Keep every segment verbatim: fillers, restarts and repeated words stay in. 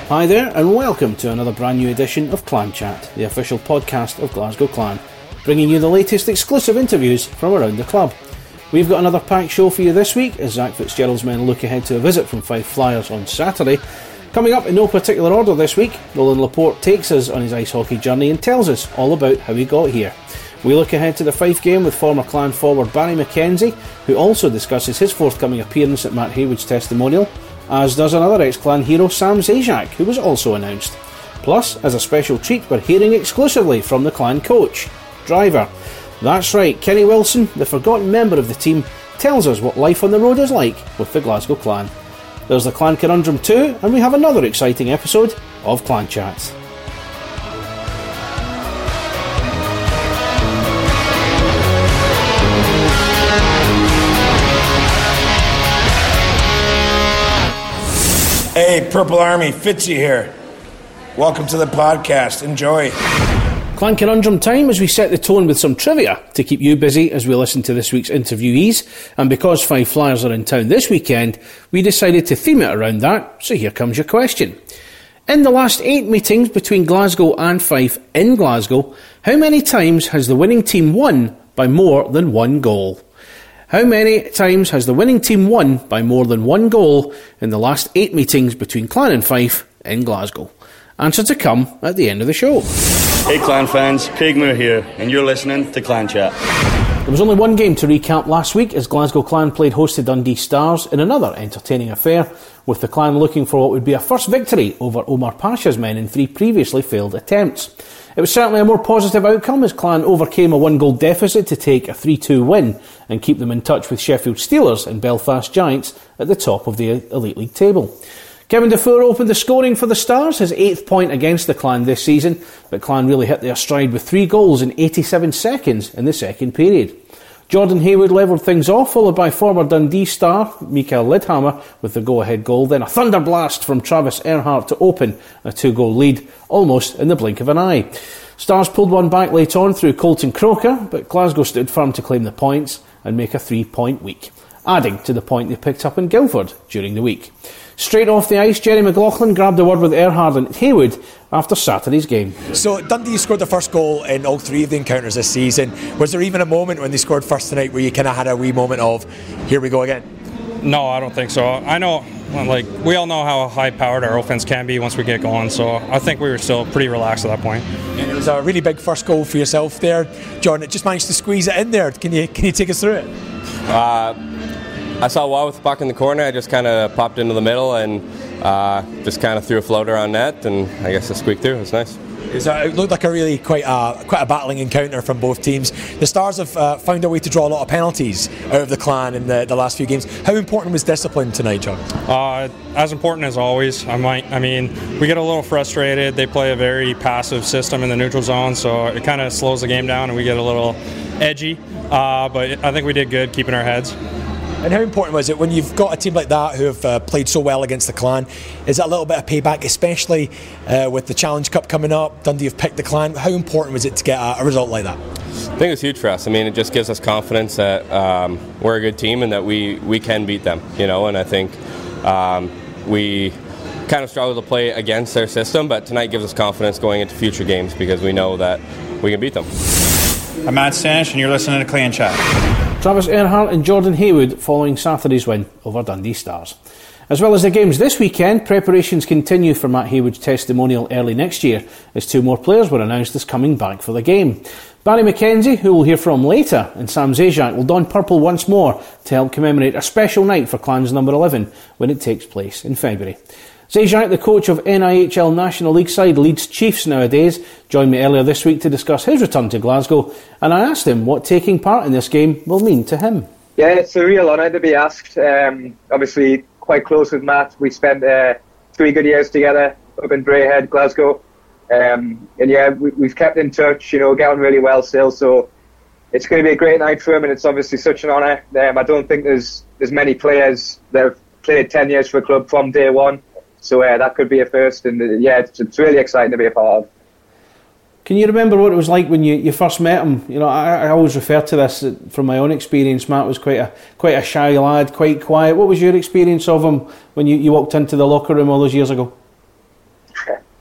Hi there, and welcome to another brand new edition of Clan Chat, the official podcast of Glasgow Clan, bringing you the latest exclusive interviews from around the club. We've got another packed show for you this week as Zach Fitzgerald's men look ahead to a visit from Fife Flyers on Saturday. Coming up in no particular order this week, Roland Laporte takes us on his ice hockey journey and tells us all about how he got here. We look ahead to the Fife game with former Clan forward Barry McKenzie, who also discusses his forthcoming appearance at Matt Haywood's testimonial, as does another ex-Clan hero Sam Zajac, who was also announced. Plus, as a special treat, we're hearing exclusively from the Clan coach, Driver. That's right, Kenny Wilson, the forgotten member of the team, tells us what life on the road is like with the Glasgow Clan. There's the Clan Conundrum too, and we have another exciting episode of Clan Chats. Hey, Purple Army, Fitzy here. Welcome to the podcast. Enjoy. Clan Conundrum time as we set the tone with some trivia to keep you busy as we listen to this week's interviewees. And because Fife Flyers are in town this weekend, we decided to theme it around that, so here comes your question. In the last eight meetings between Glasgow and Fife in Glasgow, how many times has the winning team won by more than one goal? How many times has the winning team won by more than one goal in the last eight meetings between Clan and Fife in Glasgow? Answer to come at the end of the show. Hey Clan fans, Craig Moore here, and you're listening to Clan Chat. There was only one game to recap last week as Glasgow Clan played host to Dundee Stars in another entertaining affair, with the Clan looking for what would be a first victory over Omar Pasha's men in three previously failed attempts. It was certainly a more positive outcome as Clan overcame a one-goal deficit to take a three two win and keep them in touch with Sheffield Steelers and Belfast Giants at the top of the Elite League table. Kevin Defour opened the scoring for the Stars, his eighth point against the Clan this season, but Clan really hit their stride with three goals in eighty-seven seconds in the second period. Jordan Haywood levelled things off, followed by former Dundee star Mikael Lidhammer with the go-ahead goal, then a thunder blast from Travis Earhart to open a two-goal lead, almost in the blink of an eye. Stars pulled one back late on through Colton Croker, but Glasgow stood firm to claim the points and make a three-point week, adding to the point they picked up in Guildford during the week. Straight off the ice, Jerry McLaughlin grabbed a word with Earhart and Haywood after Saturday's game. So Dundee scored the first goal in all three of the encounters this season. Was there even a moment when they scored first tonight where you kind of had a wee moment of, here we go again? No, I don't think so. I know, like, we all know how high-powered our offense can be once we get going, so I think we were still pretty relaxed at that point. And it was a really big first goal for yourself there, John. It just managed to squeeze it in there. Can you can you take us through it? Uh, I saw Wah with the puck in the corner. I just kind of popped into the middle and uh, just kind of threw a floater on net, and I guess it squeaked through. It was nice. It looked like a really quite a, quite a battling encounter from both teams. The Stars have uh, found a way to draw a lot of penalties out of the Clan in the, the last few games. How important was discipline tonight, John? Uh, as important as always. I might. I mean, we get a little frustrated. They play a very passive system in the neutral zone, so it kind of slows the game down and we get a little edgy. Uh, but I think we did good keeping our heads. And how important was it when you've got a team like that who have uh, played so well against the Clan? Is that a little bit of payback, especially uh, with the Challenge Cup coming up? Dundee have picked the Clan. How important was it to get a, a result like that? I think it was huge for us. I mean, it just gives us confidence that um, we're a good team and that we, we can beat them, you know, and I think um, we kind of struggle to play against their system, but tonight gives us confidence going into future games because we know that we can beat them. I'm Matt Stanish and you're listening to Clan Chat. Travis Earhart and Jordan Haywood following Saturday's win over Dundee Stars. As well as the games this weekend, preparations continue for Matt Haywood's testimonial early next year as two more players were announced as coming back for the game. Barry McKenzie, who we'll hear from later, and Sam Zajac will don purple once more to help commemorate a special night for Clan's number eleven when it takes place in February. Zajac, the coach of N I H L National League side Leeds Chiefs nowadays, joined me earlier this week to discuss his return to Glasgow, and I asked him what taking part in this game will mean to him. Yeah, it's a real honour to be asked. Um, obviously, quite close with Matt. We spent uh, three good years together up in Braehead, Glasgow. Um, and yeah, we, we've kept in touch, you know, getting really well still, so it's going to be a great night for him, and it's obviously such an honour. Um, I don't think there's there's many players that have played ten years for a club from day one. So uh, that could be a first, and uh, yeah, it's, it's really exciting to be a part of. Can you remember what it was like when you, you first met him? You know, I, I always refer to this from my own experience. Matt was quite a quite a shy lad, quite quiet. What was your experience of him when you, you walked into the locker room all those years ago?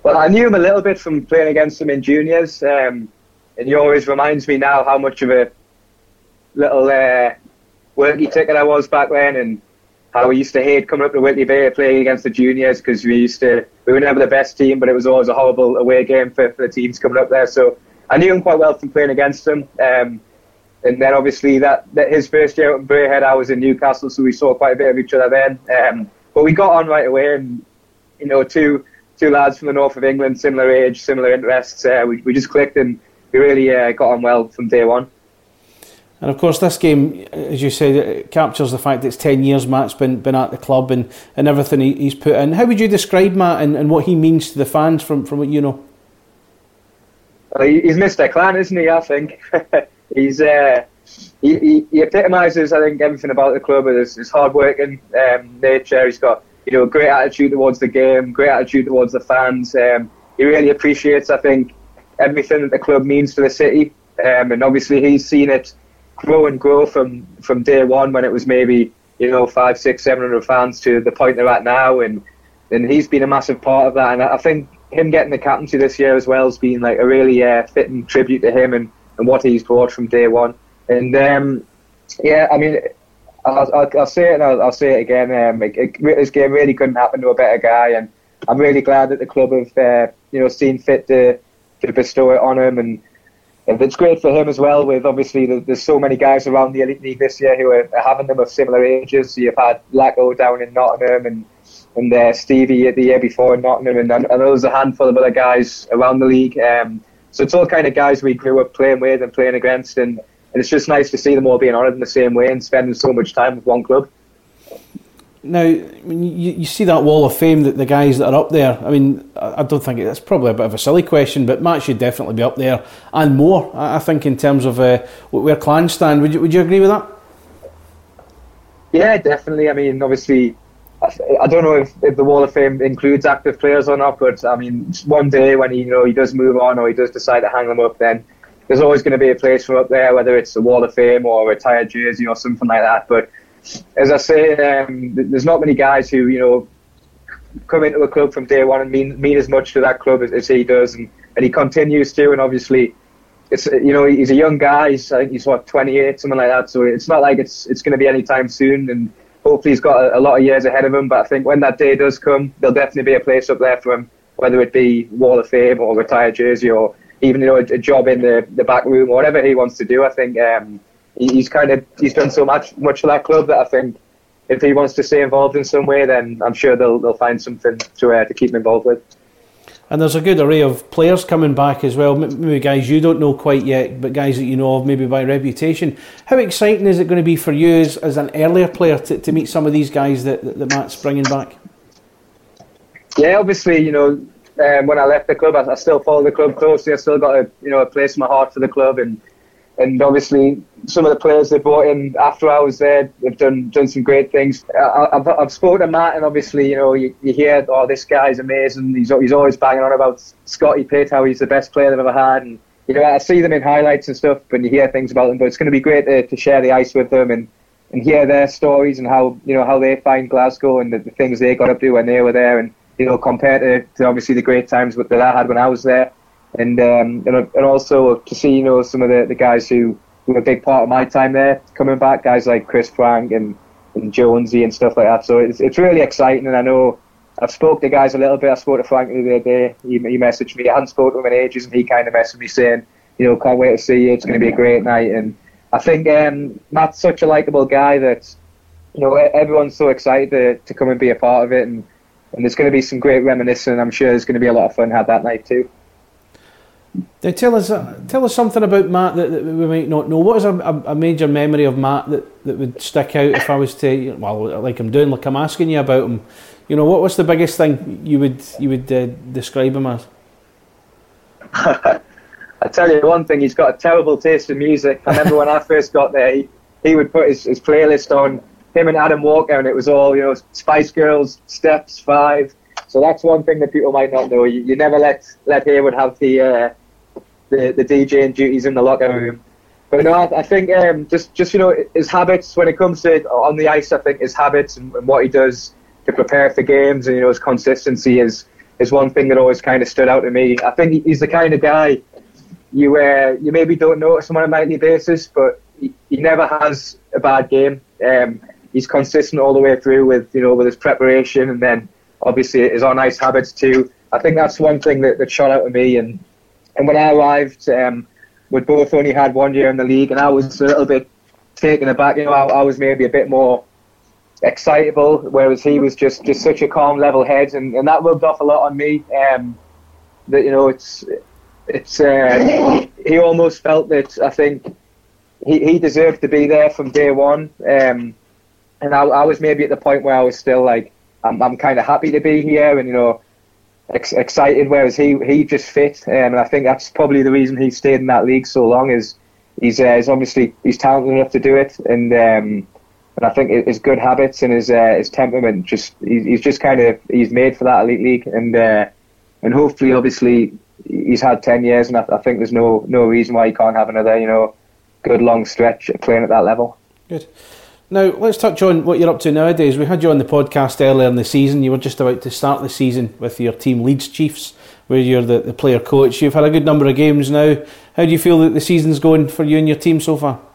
Well, I knew him a little bit from playing against him in juniors, um, and he always reminds me now how much of a little uh, worky ticket I was back then, and how we used to hate coming up to Whitley Bay playing against the juniors, because we used to we were never the best team, but it was always a horrible away game for, for the teams coming up there. So I knew him quite well from playing against him. Um, and then obviously that, that his first year out in Braehead, I was in Newcastle, so we saw quite a bit of each other then. Um, but we got on right away, and you know, two two lads from the north of England, similar age, similar interests. Uh, we we just clicked, and we really uh, got on well from day one. And of course, this game, as you said, it captures the fact that it's ten years Matt's been been at the club and, and everything he, he's put in. How would you describe Matt and, and what he means to the fans from, from what you know? Well, he's Mister Clan, isn't he? I think he's uh, he, he, he epitomises, I think, everything about the club. His, his hard-working um, nature. He's got, you know, great attitude towards the game, great attitude towards the fans. Um, he really appreciates, I think, everything that the club means to the city. Um, and obviously, he's seen it grow and grow from, from day one, when it was maybe, you know, five, six, seven hundred fans, to the point they're at now, and and he's been a massive part of that. And I think him getting the captaincy this year as well has been like a really uh, fitting tribute to him and, and what he's brought from day one. And um, yeah, I mean, I'll, I'll, I'll say it and I'll, I'll say it again. Um, it, it, this game really couldn't happen to a better guy, and I'm really glad that the club have uh, you know seen fit to to bestow it on him. And And it's great for him as well, with obviously the, there's so many guys around the Elite League this year who are, are having them of similar ages. So you've had Lacko down in Nottingham, and and uh, Stevie the year before in Nottingham, and, and there's a handful of other guys around the league. Um, so it's all kind of guys we grew up playing with and playing against, and, and it's just nice to see them all being honoured in the same way and spending so much time with one club. Now, I mean, you, you see that wall of fame, that the guys that are up there. I mean, I don't think it's probably a bit of a silly question, but Matt should definitely be up there and more. I think in terms of uh, where clans stand. Would you would you agree with that? Yeah, definitely. I mean, obviously, I don't know if, if the wall of fame includes active players or not, but I mean, one day when he you know he does move on, or he does decide to hang them up, then there's always going to be a place for up there, whether it's the wall of fame or a retired jersey or something like that. But as I say, um, there's not many guys who, you know, come into a club from day one and mean mean as much to that club as, as he does, and, and he continues to. And obviously, it's you know he's a young guy. He's, I think he's what twenty-eight, something like that. So it's not like it's it's going to be any time soon, and hopefully he's got a, a lot of years ahead of him. But I think when that day does come, there'll definitely be a place up there for him, whether it be Wall of Fame or retired jersey, or even you know a, a job in the, the back room, or whatever he wants to do. I think. Um, He's kind of he's done so much much for that club that I think if he wants to stay involved in some way, then I'm sure they'll they'll find something to uh, to keep him involved with. And there's a good array of players coming back as well. Maybe guys you don't know quite yet, but guys that you know of maybe by reputation. How exciting is it going to be for you as, as an earlier player to, to meet some of these guys that, that, that Matt's bringing back? Yeah, obviously, you know, um, when I left the club, I, I still follow the club closely. I still got a you know a place in my heart for the club, and. And obviously, some of the players they brought in after I was there have done done some great things. I, I've, I've spoken to Matt, and obviously, you know, you, you hear, oh, this guy's amazing. He's he's always banging on about Scotty Pitt, how he's the best player they've ever had. And you know, I see them in highlights and stuff, and you hear things about them. But it's going to be great to, to share the ice with them and, and hear their stories and how you know how they find Glasgow and the, the things they got up to when they were there, and you know, compared to, to obviously the great times that I had when I was there. And um, and and also to see you know some of the, the guys who, who were a big part of my time there coming back, guys like Chris Frank and, and Jonesy and stuff like that. So it's it's really exciting, and I know I've spoke to guys a little bit. I spoke to Frank the other day. He, he messaged me. I hadn't spoken to him in ages, and he kind of messaged me saying, you know, can't wait to see you. It's going to be a great night. And I think um, Matt's such a likeable guy that you know everyone's so excited to, to come and be a part of it, and and there's going to be some great reminiscing. I'm sure there's going to be a lot of fun had that night too. Now tell us, uh, tell us something about Matt that, that we might not know. What is a, a major memory of Matt that, that would stick out if I was to, well, like I'm doing, like I'm asking you about him. You know, what what's the biggest thing you would you would uh, describe him as? I tell you one thing, he's got a terrible taste in music. I remember when I first got there, he, he would put his, his playlist on, him and Adam Walker, and it was all, you know, Spice Girls, Steps, Five. So that's one thing that people might not know. You, you never let let Haywood have the uh, the the DJing duties in the locker room. But no, I, I think um, just just you know his habits when it comes to on the ice. I think his habits and, and what he does to prepare for games, and you know his consistency is is one thing that always kind of stood out to me. I think he's the kind of guy you uh, you maybe don't notice him on a nightly basis, but he, he never has a bad game. Um, he's consistent all the way through with you know with his preparation, and then obviously his on ice habits too. I think that's one thing that, that shot out to me. And and when I arrived, um, we'd both only had one year in the league, and I was a little bit taken aback. You know, I, I was maybe a bit more excitable, whereas he was just, just such a calm, level head, and, and that rubbed off a lot on me. Um, that you know, it's it's uh, he almost felt that I think he, he deserved to be there from day one, um, and I, I was maybe at the point where I was still like, I'm I'm kind of happy to be here, and you know, ex- excited. Whereas he he just fit, um, and I think that's probably the reason he stayed in that league so long. Is he's uh, he's obviously he's talented enough to do it, and. Um, And I think his good habits and his uh, his temperament, just he's just kind of he's made for that elite league, and uh, and hopefully, obviously, he's had ten years, and I, I think there's no no reason why he can't have another you know good long stretch playing at that level. Good. Now let's touch on what you're up to nowadays. We had you on the podcast earlier in the season. You were just about to start the season with your team Leeds Chiefs, where you're the, the player coach. You've had a good number of games now. How do you feel that the season's going for you and your team so far?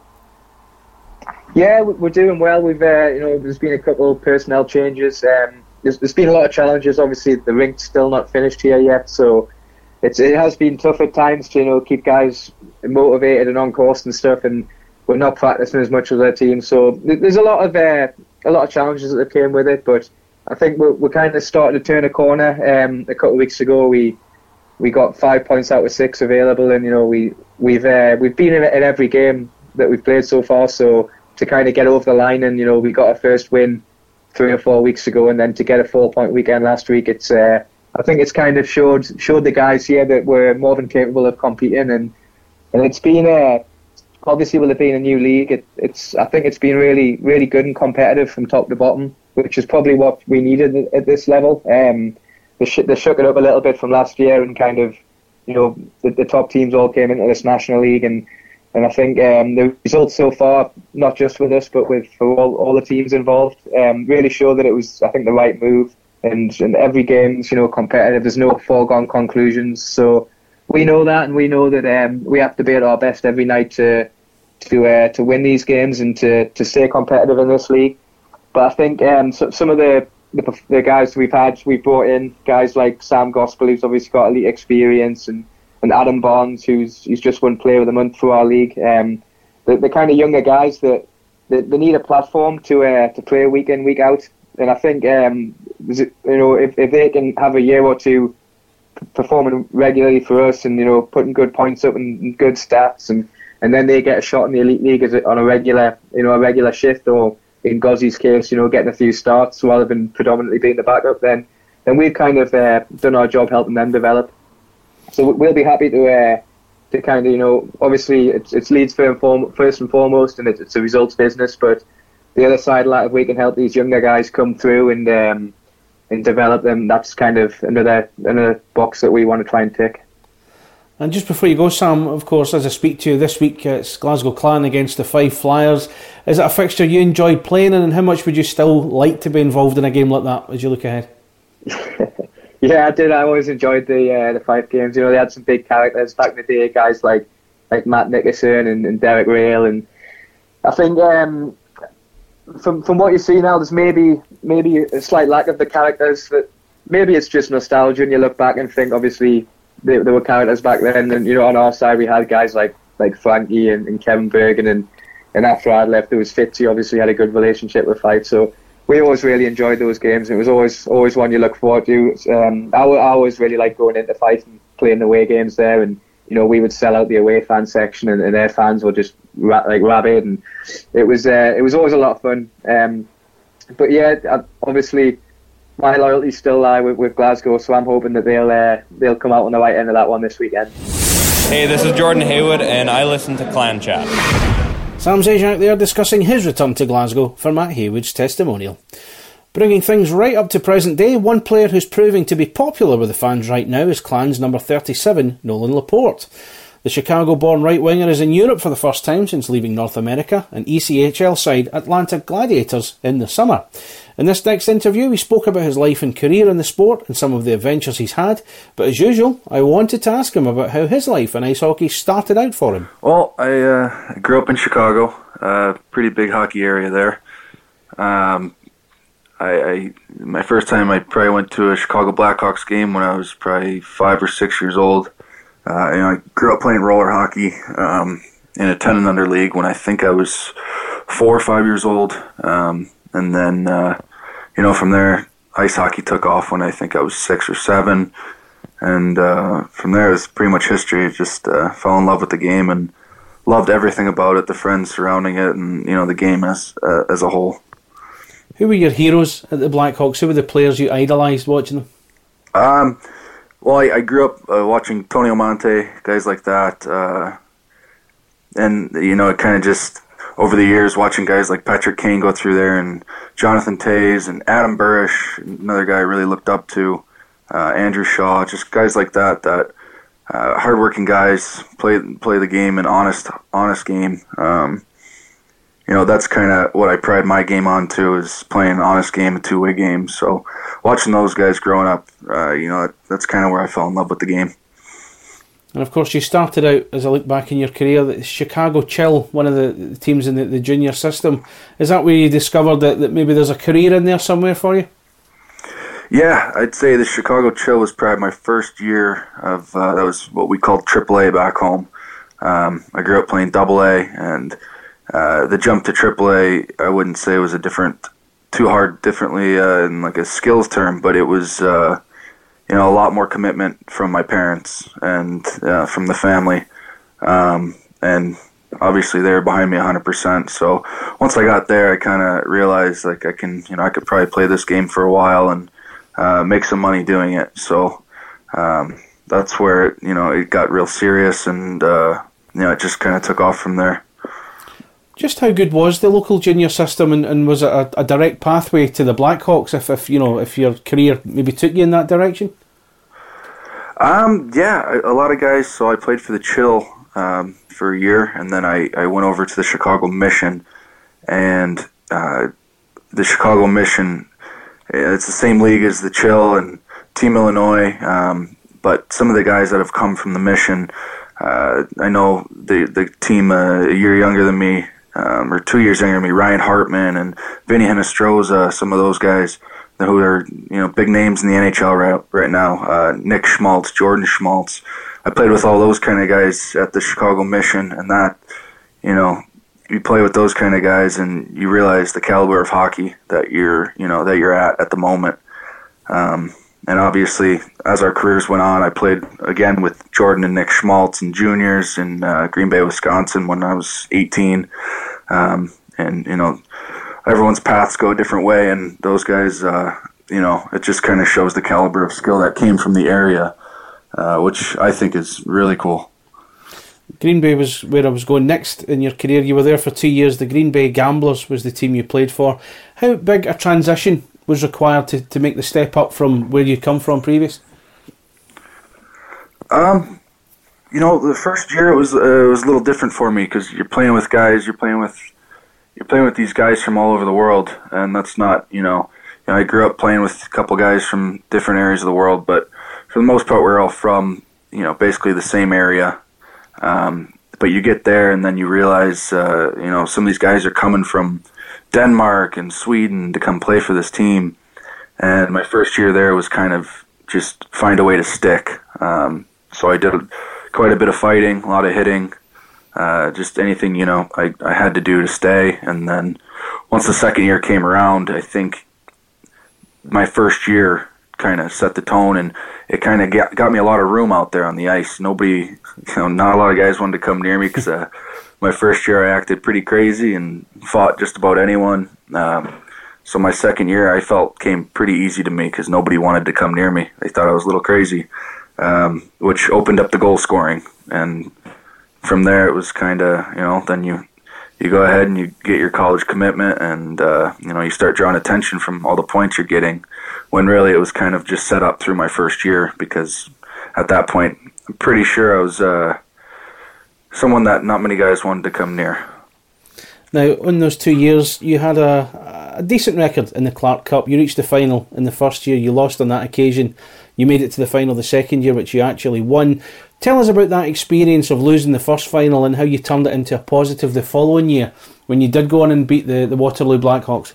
Yeah, we're doing well. We've, uh, you know, there's been a couple of personnel changes. Um, there's, there's been a lot of challenges. Obviously, the rink's still not finished here yet, so it's it has been tough at times to you know keep guys motivated and on course and stuff. And we're not practicing as much as our team, so there's a lot of uh, a lot of challenges that came with it. But I think we're we're kind of starting to turn a corner. Um, a couple of weeks ago, we we got five points out of six available, and you know we we've uh, we've been in, in every game that we've played so far. So. To kind of get over the line, and you know we got our first win three or four weeks ago, and then to get a four-point weekend last week, it's uh, I think it's kind of showed showed the guys here that we're more than capable of competing, and and it's been a obviously with it being a new league, it, it's I think it's been really really good and competitive from top to bottom, which is probably what we needed at this level. Um, they, sh- they shook it up a little bit from last year, and kind of you know the, the top teams all came into this national league, and. And I think um, the results so far, not just with us, but with for all, all the teams involved, um, really show that it was, I think, the right move. And, and every game's, you know, competitive. There's no foregone conclusions. So we know that, and we know that um, we have to be at our best every night to to uh, to win these games and to, to stay competitive in this league. But I think um, so, some of the, the the guys we've had, we've brought in guys like Sam Gospel, who's obviously got elite experience, and. And Adam Barnes, who's who's just won Player of the Month through our league. Um, the, the kind of younger guys that, that they need a platform to uh, to play week in, week out. And I think um, you know if, if they can have a year or two performing regularly for us, and you know putting good points up and, and good stats, and, and then they get a shot in the elite league as a, on a regular you know a regular shift, or in Gozzi's case, you know getting a few starts rather than predominantly being the backup. Then then we've kind of uh, done our job helping them develop. So we'll be happy to uh, to kind of, you know, obviously it's it's Leeds first and foremost, and it's, it's a results business. But the other side of that, if we can help these younger guys come through and um, and develop them, that's kind of another another box that we want to try and tick. And just before you go, Sam, of course, as I speak to you this week, it's Glasgow Clan against the Fife Flyers. Is it a fixture you enjoyed playing in, and how much would you still like to be involved in a game like that as you look ahead? Yeah, I did. I always enjoyed the uh, the Fife games. You know, they had some big characters back in the day, guys like like Matt Nickerson and, and Derek Rail, and I think um, from from what you see now, there's maybe maybe a slight lack of the characters. That maybe it's just nostalgia, and you look back and think, obviously there, there were characters back then, and you know, on our side we had guys like like Frankie and, and Kevin Bergen, and and after I left, there was Fitzy. Obviously, had a good relationship with Fife, so. We always really enjoyed those games. It was always always one you look forward to. Um, I, I always really liked going into Fife and playing away games there, and you know we would sell out the away fan section, and, and their fans were just ra- like rabid, and it was uh, it was always a lot of fun. Um, but yeah, obviously my loyalties still lie with, with Glasgow, so I'm hoping that they'll uh, they'll come out on the right end of that one this weekend. Hey, this is Jordan Haywood, and I listen to Clan Chat. Sam Zajac there discussing his return to Glasgow for Matt Haywood's testimonial. Bringing things right up to present day, one player who's proving to be popular with the fans right now is Clan's number thirty-seven, Nolan Laporte. The Chicago-born right-winger is in Europe for the first time since leaving North America, and E C H L side Atlanta Gladiators in the summer. In this next interview, we spoke about his life and career in the sport and some of the adventures he's had, but as usual, I wanted to ask him about how his life in ice hockey started out for him. Well, I uh, grew up in Chicago, uh, pretty big hockey area there. Um, I, I my first time I probably went to a Chicago Blackhawks game when I was probably five or six years old. Uh, you know, I grew up playing roller hockey um, in a ten and under league when I think I was four or five years old, um, and then uh, you know from there ice hockey took off when I think I was six or seven, and uh, from there it was pretty much history. I just uh, fell in love with the game and loved everything about it, the friends surrounding it, and you know the game as uh, as a whole. Who were your heroes at the Blackhawks? Who were the players you idolised watching them? Um. Well, I, I grew up uh, watching Tony Almonte, guys like that, uh, and, you know, it kind of just, over the years, watching guys like Patrick Kane go through there, and Jonathan Toews, and Adam Burish, another guy I really looked up to, uh, Andrew Shaw, just guys like that, that uh, hardworking guys, play play the game, an honest, honest game. Um, you know, that's kind of what I pride my game on, too, is playing an honest game, a two-way game, so watching those guys growing up, uh, you know, that's kind of where I fell in love with the game. And of course, you started out, as I look back in your career, the Chicago Chill, one of the teams in the, the junior system. Is that where you discovered that, that maybe there's a career in there somewhere for you? Yeah, I'd say the Chicago Chill was probably my first year of, uh, that was what we called triple A back home. Um, I grew up playing double A, and uh, the jump to triple A, I wouldn't say was a different too hard differently uh, in like a skills term, but it was uh, you know a lot more commitment from my parents and uh, from the family, um, and obviously they were behind me one hundred percent. So once I got there, I kind of realized like I can you know I could probably play this game for a while and uh, make some money doing it. So um, that's where you know it got real serious, and uh, you know it just kind of took off from there. Just how good was the local junior system, and, and was it a, a direct pathway to the Blackhawks if, if you know if your career maybe took you in that direction? Um, yeah, a, a lot of guys. So I played for the Chill um, for a year, and then I, I went over to the Chicago Mission, and uh, the Chicago Mission, it's the same league as the Chill and Team Illinois, um, but some of the guys that have come from the Mission, uh, I know the the team uh, a year younger than me. Um, or two years younger than me, Ryan Hartman and Vinny Hinostroza, some of those guys who are you know big names in the N H L right, right now. Uh, Nick Schmaltz, Jordan Schmaltz. I played with all those kind of guys at the Chicago Mission, and that you know you play with those kind of guys, and you realize the caliber of hockey that you're you know that you're at at the moment. Um, and obviously, as our careers went on, I played again with Jordan and Nick Schmaltz and juniors in uh, Green Bay, Wisconsin when I was eighteen. Um, and, you know, everyone's paths go a different way, and those guys, uh, you know, it just kind of shows the caliber of skill that came from the area, uh, which I think is really cool. Green Bay was where I was going next in your career. You were there for two years. The Green Bay Gamblers was the team you played for. How big a transition was required to, to make the step up from where you'd come from previous? Um, you know, the first year it was uh, it was a little different for me because you're playing with guys, you're playing with you're playing with these guys from all over the world, and that's not you know. You know I grew up playing with a couple guys from different areas of the world, but for the most part, we're all from you know basically the same area. Um, but you get there, and then you realize uh, you know some of these guys are coming from Denmark and Sweden to come play for this team, and my first year there was kind of just find a way to stick. Um, so I did quite a bit of fighting, a lot of hitting, uh, just anything, you know, I, I had to do to stay. And then once the second year came around, I think my first year kind of set the tone, and it kind of got, got me a lot of room out there on the ice. Nobody, you know, not a lot of guys wanted to come near me because uh, my first year I acted pretty crazy and fought just about anyone. Um, so my second year I felt came pretty easy to me because nobody wanted to come near me. They thought I was a little crazy. Um, which opened up the goal scoring, and from there it was kind of you know then you you go ahead and you get your college commitment, and uh, you know you start drawing attention from all the points you're getting, when really it was kind of just set up through my first year, because at that point I'm pretty sure I was uh, someone that not many guys wanted to come near. Now, in those two years, you had a, a decent record in the Clark Cup. You reached the final in the first year. You lost on that occasion. You made it to the final the second year, which you actually won. Tell us about that experience of losing the first final and how you turned it into a positive the following year when you did go on and beat the, the Waterloo Blackhawks.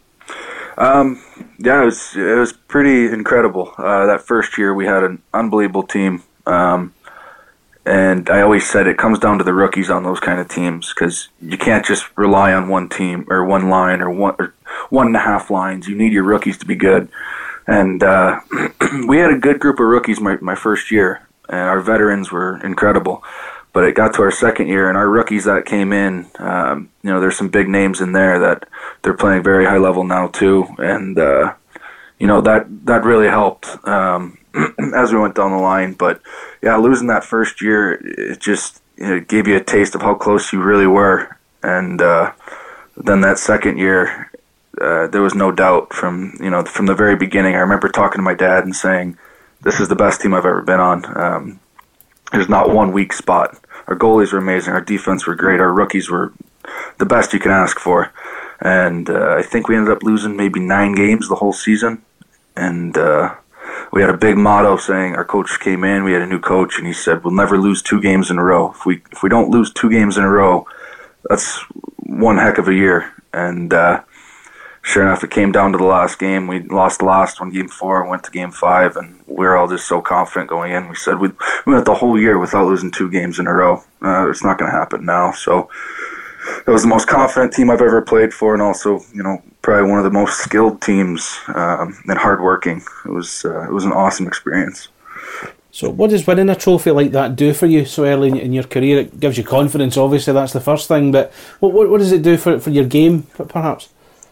Um, yeah, it was it was pretty incredible. Uh, that first year, we had an unbelievable team. Um, And I always said it comes down to the rookies on those kind of teams, because you can't just rely on one team or one line or one or one and a half lines. You need your rookies to be good. And uh, we had a good group of rookies my, my first year, and our veterans were incredible. But it got to our second year, and our rookies that came in, um, you know, there's some big names in there that they're playing very high level now too. And, uh, you know, that, that really helped um, as we went down the line. But yeah, losing that first year, it just it gave you a taste of how close you really were. And uh, then that second year, uh, there was no doubt from you know from the very beginning. I remember talking to my dad and saying, "This is the best team I've ever been on. Um, there's not one weak spot. Our goalies were amazing. Our defense were great. Our rookies were the best you can ask for." And uh, I think we ended up losing maybe nine games the whole season. And uh, we had a big motto saying, our coach came in, we had a new coach, and he said, we'll never lose two games in a row. If we if we don't lose two games in a row, that's one heck of a year. And uh, sure enough, it came down to the last game. We lost the last one, game four, and went to game five, and we were all just so confident going in. We said we, we went the whole year without losing two games in a row. Uh, it's not going to happen now. So it was the most confident team I've ever played for, and also, you know, probably one of the most skilled teams um, and hardworking. It was uh, it was an awesome experience. So what does winning a trophy like that do for you so early in your career? It gives you confidence, obviously, that's the first thing, but what what, what does it do for for your game, perhaps?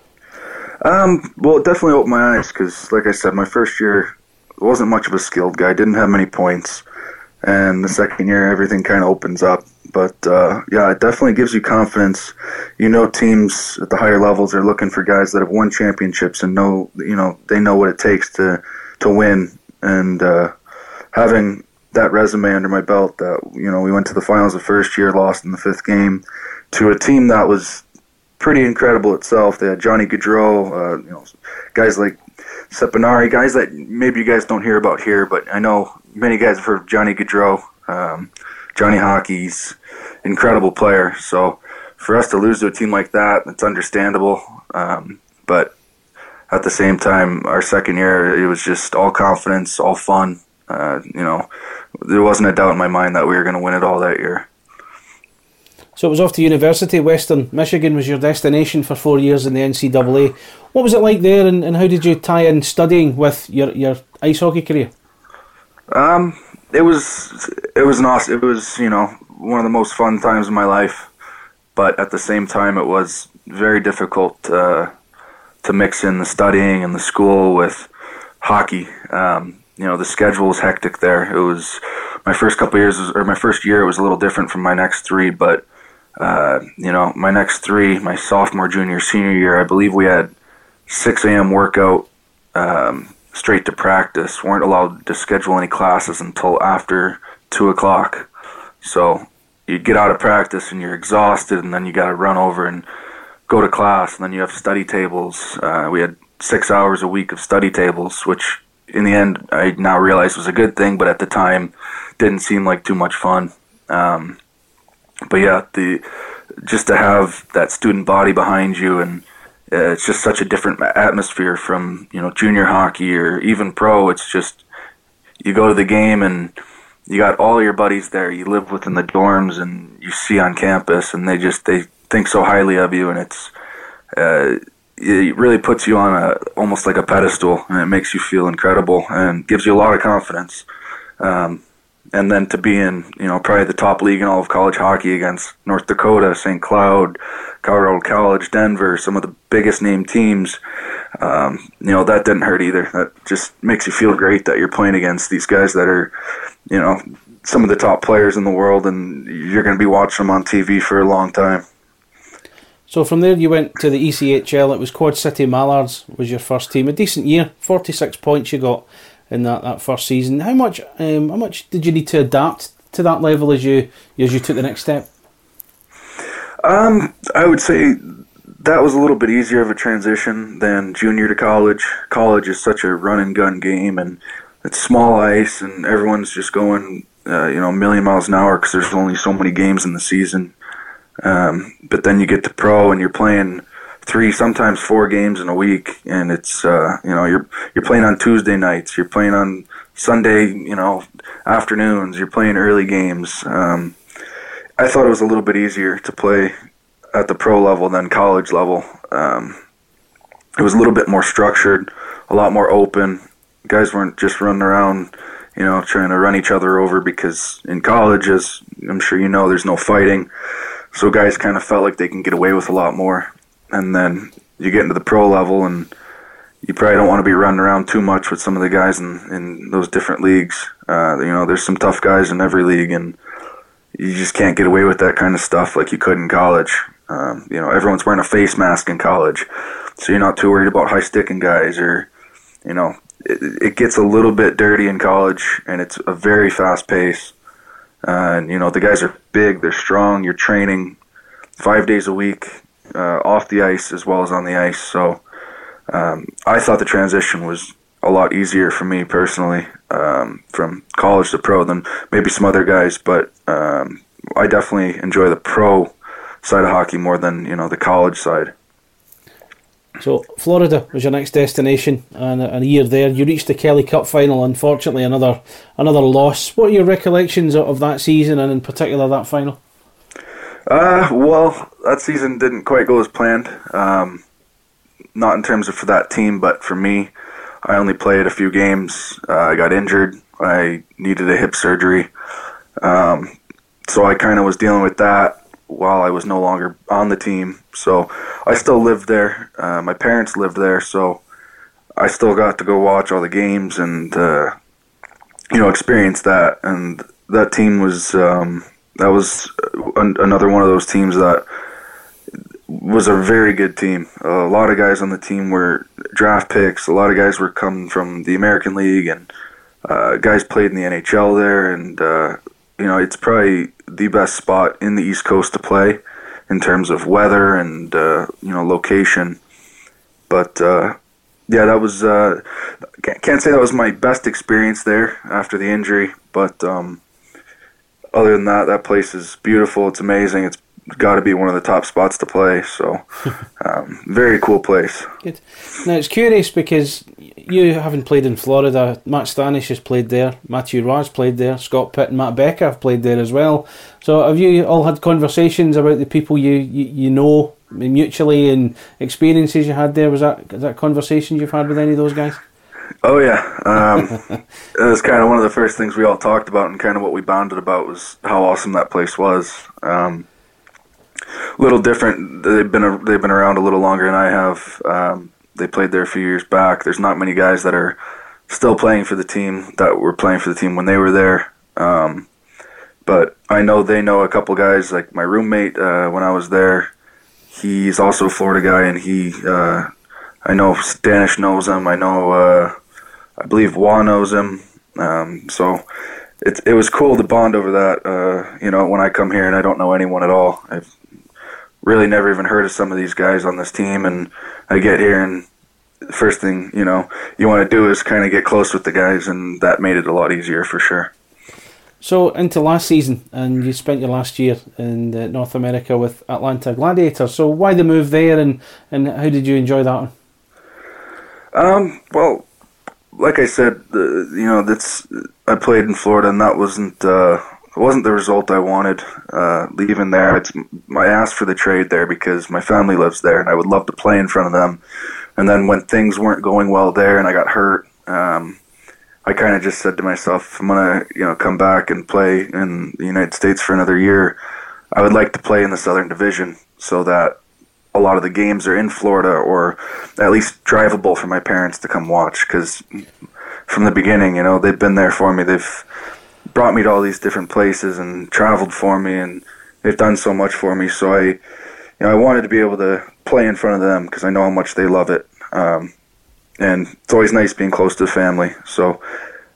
Um, well, it definitely opened my eyes, because, like I said, my first year wasn't much of a skilled guy, didn't have many points, and the second year everything kind of opens up. But, uh, yeah, it definitely gives you confidence. You know, teams at the higher levels are looking for guys that have won championships and know, you know, they know what it takes to, to win. And uh, having that resume under my belt that, you know, we went to the finals the first year, lost in the fifth game, to a team that was pretty incredible itself. They had Johnny Gaudreau, uh, you know, guys like Sepinari, guys that maybe you guys don't hear about here, but I know many guys have heard of Johnny Gaudreau. Um, Johnny Hockey's incredible player. So for us to lose to a team like that, it's understandable. Um, but at the same time, our second year, it was just all confidence, all fun. Uh, you know, there wasn't a doubt in my mind that we were going to win it all that year. So it was off to university. Western Michigan was your destination for four years in the N C double A. What was it like there, and, and how did you tie in studying with your, your ice hockey career? Um, it was it was an awesome, it was, you know, one of the most fun times of my life, but at the same time it was very difficult uh, to mix in the studying and the school with hockey. Um, you know, the schedule was hectic there. It was my first couple of years, or my first year, it was a little different from my next three, but uh, you know, my next three, my sophomore, junior, senior year, I believe we had six a.m. workout um, straight to practice. Weren't allowed to schedule any classes until after two o'clock. So you get out of practice and you're exhausted, and then you got to run over and go to class, and then you have study tables. Uh, we had six hours a week of study tables, which in the end I now realize was a good thing, but at the time didn't seem like too much fun. Um, but yeah, the just to have that student body behind you, and uh, it's just such a different atmosphere from, you know, junior hockey or even pro. It's just, you go to the game and you got all your buddies there. You live within the dorms and you see on campus, and they just they think so highly of you, and it's uh, it really puts you on a almost like a pedestal, and it makes you feel incredible and gives you a lot of confidence. Um, and then to be in, you know, probably the top league in all of college hockey against North Dakota, Saint Cloud, Colorado College, Denver, some of the biggest name teams, um, you know, that didn't hurt either. That just makes you feel great that you're playing against these guys that are, you know, some of the top players in the world, and you're going to be watching them on T V for a long time. So from there you went to the E C H L. It was Quad City Mallards was your first team. A decent year, forty-six points you got in that, that first season. How much um, how much did you need to adapt to that level as you as you took the next step? Um, I would say that was a little bit easier of a transition than junior to college. College is such a run and gun game, and it's small ice, and everyone's just going, uh, you know, a million miles an hour because there's only so many games in the season. Um, but then you get to pro, and you're playing three, sometimes four games in a week, and it's uh, you know you're you're playing on Tuesday nights, you're playing on Sunday, you know, afternoons, you're playing early games. Um, I thought it was a little bit easier to play at the pro level than college level. Um, it was a little bit more structured, a lot more open. Guys weren't just running around, you know, trying to run each other over, because in college, as I'm sure you know, there's no fighting. So guys kind of felt like they can get away with a lot more. And then you get into the pro level, and you probably don't want to be running around too much with some of the guys in, in those different leagues. Uh, you know, there's some tough guys in every league, and you just can't get away with that kind of stuff like you could in college. Um, you know, everyone's wearing a face mask in college, so you're not too worried about high-sticking guys, or, you know, it, it gets a little bit dirty in college, and it's a very fast pace. Uh, and, you know, the guys are big, they're strong, you're training five days a week uh, off the ice as well as on the ice. So um, I thought the transition was a lot easier for me personally, um, from college to pro than maybe some other guys, but um, I definitely enjoy the pro side of hockey more than, you know, the college side. So Florida was your next destination, and a year there you reached the Kelly Cup final. Unfortunately, another another loss. What are your recollections of that season, and in particular that final? Uh, well, that season didn't quite go as planned. Um, not in terms of for that team, but for me, I only played a few games. Uh, I got injured. I needed a hip surgery. Um, so I kind of was dealing with that while I was no longer on the team. So I still lived there. Uh, my parents lived there, so I still got to go watch all the games and, uh, you know, experience that. And that team was, um, that was an- another one of those teams that was a very good team. Uh, a lot of guys on the team were draft picks. A lot of guys were coming from the American League, and uh, guys played in the N H L there. And, uh, you know, it's probably the best spot in the East Coast to play in terms of weather and, uh, you know, location. But, uh, yeah, that was, uh, can't say that was my best experience there after the injury. But um, other than that, that place is beautiful. It's amazing. It's got to be one of the top spots to play. So, um, very cool place. Good. Now, it's curious because you haven't played in Florida. Matt Stanish has played there. Matthew Raz played there. Scott Pitt and Matt Becker have played there as well. So have you all had conversations about the people you, you, you know mutually and experiences you had there? Was that, is that conversations you've had with any of those guys? Oh, yeah. Um, it was kind of one of the first things we all talked about, and kind of what we bonded about was how awesome that place was. Um, a little different. They've been a, they've been around a little longer than I have. Um, they played there a few years back. There's not many guys that are still playing for the team that were playing for the team when they were there. Um, but I know they know a couple guys. Like my roommate uh, when I was there, he's also a Florida guy, and he uh, I know Stanish knows him. I know uh, I believe Wah knows him. Um, so it it was cool to bond over that. Uh, you know, when I come here and I don't know anyone at all, I've really never even heard of some of these guys on this team, and I get here and the first thing, you know, you want to do is kind of get close with the guys, and that made it a lot easier for sure. So into last season, and you spent your last year in uh, North America with Atlanta Gladiators. So why the move there, and, and how did you enjoy that one? Um, well, like I said, uh, you know, that's I played in Florida, and that wasn't uh, wasn't the result I wanted. Uh, leaving there, it's I asked for the trade there because my family lives there, and I would love to play in front of them. And then when things weren't going well there, and I got hurt, um, I kind of just said to myself, if I'm gonna, you know, come back and play in the United States for another year, I would like to play in the Southern Division so that a lot of the games are in Florida, or at least drivable for my parents to come watch. Because from the beginning, you know, they've been there for me. They've brought me to all these different places and traveled for me, and they've done so much for me. So I, you know, I wanted to be able to play in front of them because I know how much they love it. Um, and it's always nice being close to the family. So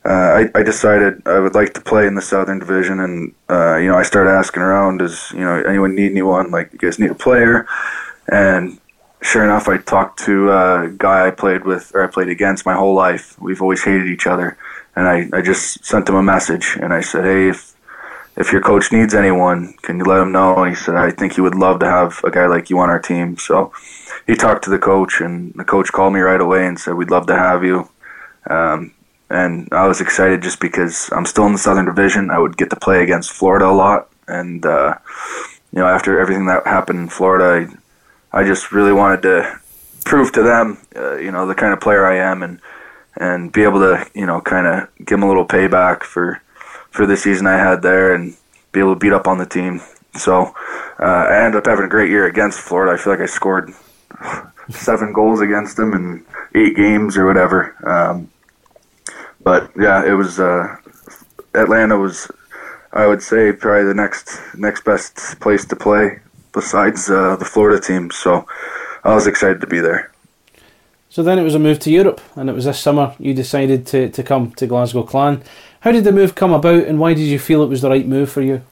uh, I, I decided I would like to play in the Southern Division, and uh, you know, I started asking around, does you know anyone need anyone? Like, you guys need a player? And sure enough, I talked to a guy I played with, or I played against my whole life. We've always hated each other, and I, I just sent him a message, and I said, hey, if if your coach needs anyone, can you let him know? And he said, I think he would love to have a guy like you on our team. So he talked to the coach, and the coach called me right away and said, we'd love to have you. Um, and I was excited just because I'm still in the Southern Division. I would get to play against Florida a lot. And, uh, you know, after everything that happened in Florida, I, I just really wanted to prove to them, uh, you know, the kind of player I am, and, and be able to, you know, kind of give them a little payback for for the season I had there and be able to beat up on the team. So uh, I ended up having a great year against Florida. I feel like I scored seven goals against them in eight games or whatever. Um, but yeah, it was uh, Atlanta was, I would say, probably the next next best place to play besides uh, the Florida team. So I was excited to be there. So then it was a move to Europe, and it was this summer you decided to, to come to Glasgow Clan. How did the move come about, and why did you feel it was the right move for you?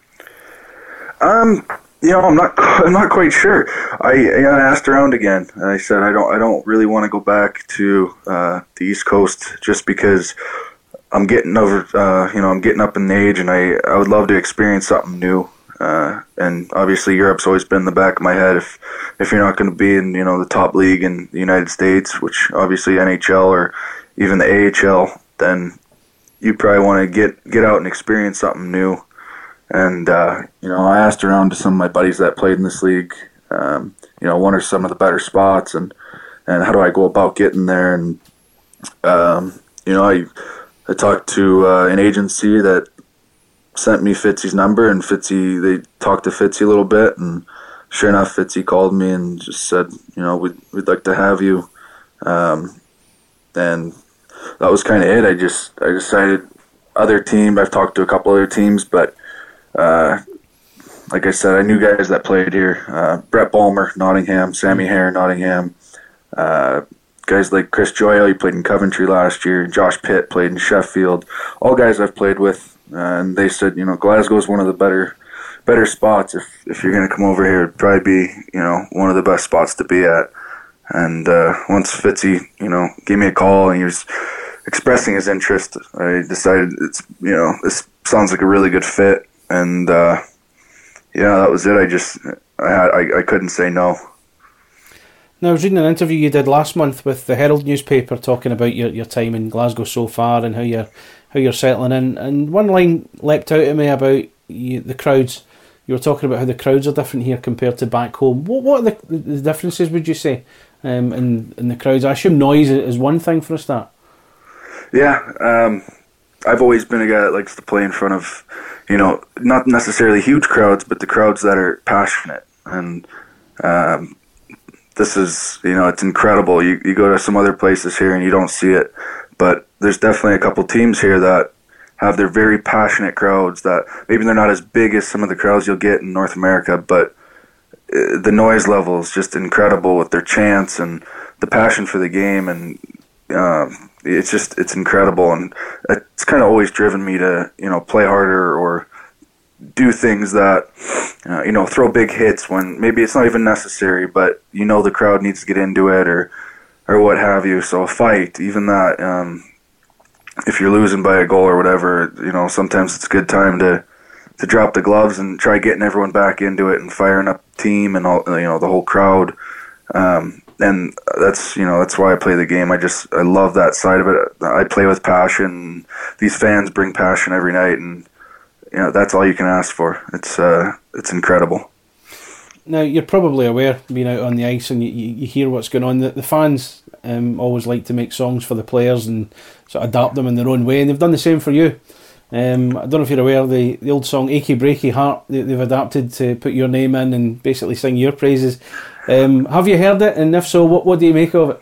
Um, you know, I'm not, I'm not quite sure. I, I asked around again. I said I don't, I don't really want to go back to uh, the East Coast just because I'm getting over, uh, you know, I'm getting up in age, and I, I would love to experience something new. Uh, and obviously, Europe's always been in the back of my head. If, if you're not going to be in, you know, the top league in the United States, which obviously N H L or even the A H L, then you probably want to get get out and experience something new. And, uh, you know, I asked around to some of my buddies that played in this league, um, you know, what are some of the better spots, and, and how do I go about getting there? And, um, you know, I, I talked to uh, an agency that sent me Fitzy's number, and Fitzy, they talked to Fitzy a little bit, and sure enough, Fitzy called me and just said, you know, we'd, we'd like to have you. Um, and that was kind of it. I just I decided other team. I've talked to a couple other teams, but uh, like I said, I knew guys that played here. Uh, Brett Balmer, Nottingham. Sammy Hare, Nottingham. Uh, guys like Chris Joyo, he played in Coventry last year. Josh Pitt played in Sheffield. All guys I've played with, uh, and they said, you know, Glasgow's one of the better better spots. If if you're going to come over here, it'd probably be, you know, one of the best spots to be at. And uh, once Fitzy, you know, gave me a call and he was expressing his interest, I decided it's, you know, this sounds like a really good fit. And uh, yeah, that was it. I just, I had, I, I couldn't say no. Now, I was reading an interview you did last month with the Herald newspaper talking about your, your time in Glasgow so far and how you're how you're settling in. And one line leapt out at me about you, the crowds. You were talking about how the crowds are different here compared to back home. What what are the, the differences, would you say, um, in, in the crowds? I assume noise is one thing for a start. Yeah, um, I've always been a guy that likes to play in front of, you know, not necessarily huge crowds, but the crowds that are passionate. And um, this is, you know, it's incredible. You you go to some other places here and you don't see it, but there's definitely a couple teams here that have their very passionate crowds that maybe they're not as big as some of the crowds you'll get in North America, but the noise level is just incredible with their chants and the passion for the game, and um, it's just, it's incredible. And it's kind of always driven me to, you know, play harder or do things that, uh, you know, throw big hits when maybe it's not even necessary, but you know the crowd needs to get into it or, or what have you. So a fight, even that, um, if you're losing by a goal or whatever, you know, sometimes it's a good time to, to drop the gloves and try getting everyone back into it and firing up the team and all, you know, the whole crowd. Um, and that's, you know, that's why I play the game. I just, I love that side of it. I play with passion. These fans bring passion every night, and, you know, that's all you can ask for. It's, uh, it's incredible. Now, you're probably aware, being out on the ice and you, you hear what's going on, the, the fans um, always like to make songs for the players and sort of adapt them in their own way, and they've done the same for you. Um, I don't know if you're aware, the, the old song Achy Breaky Heart, they, they've adapted to put your name in and basically sing your praises. Um, have you heard it? And if so, what, what do you make of it?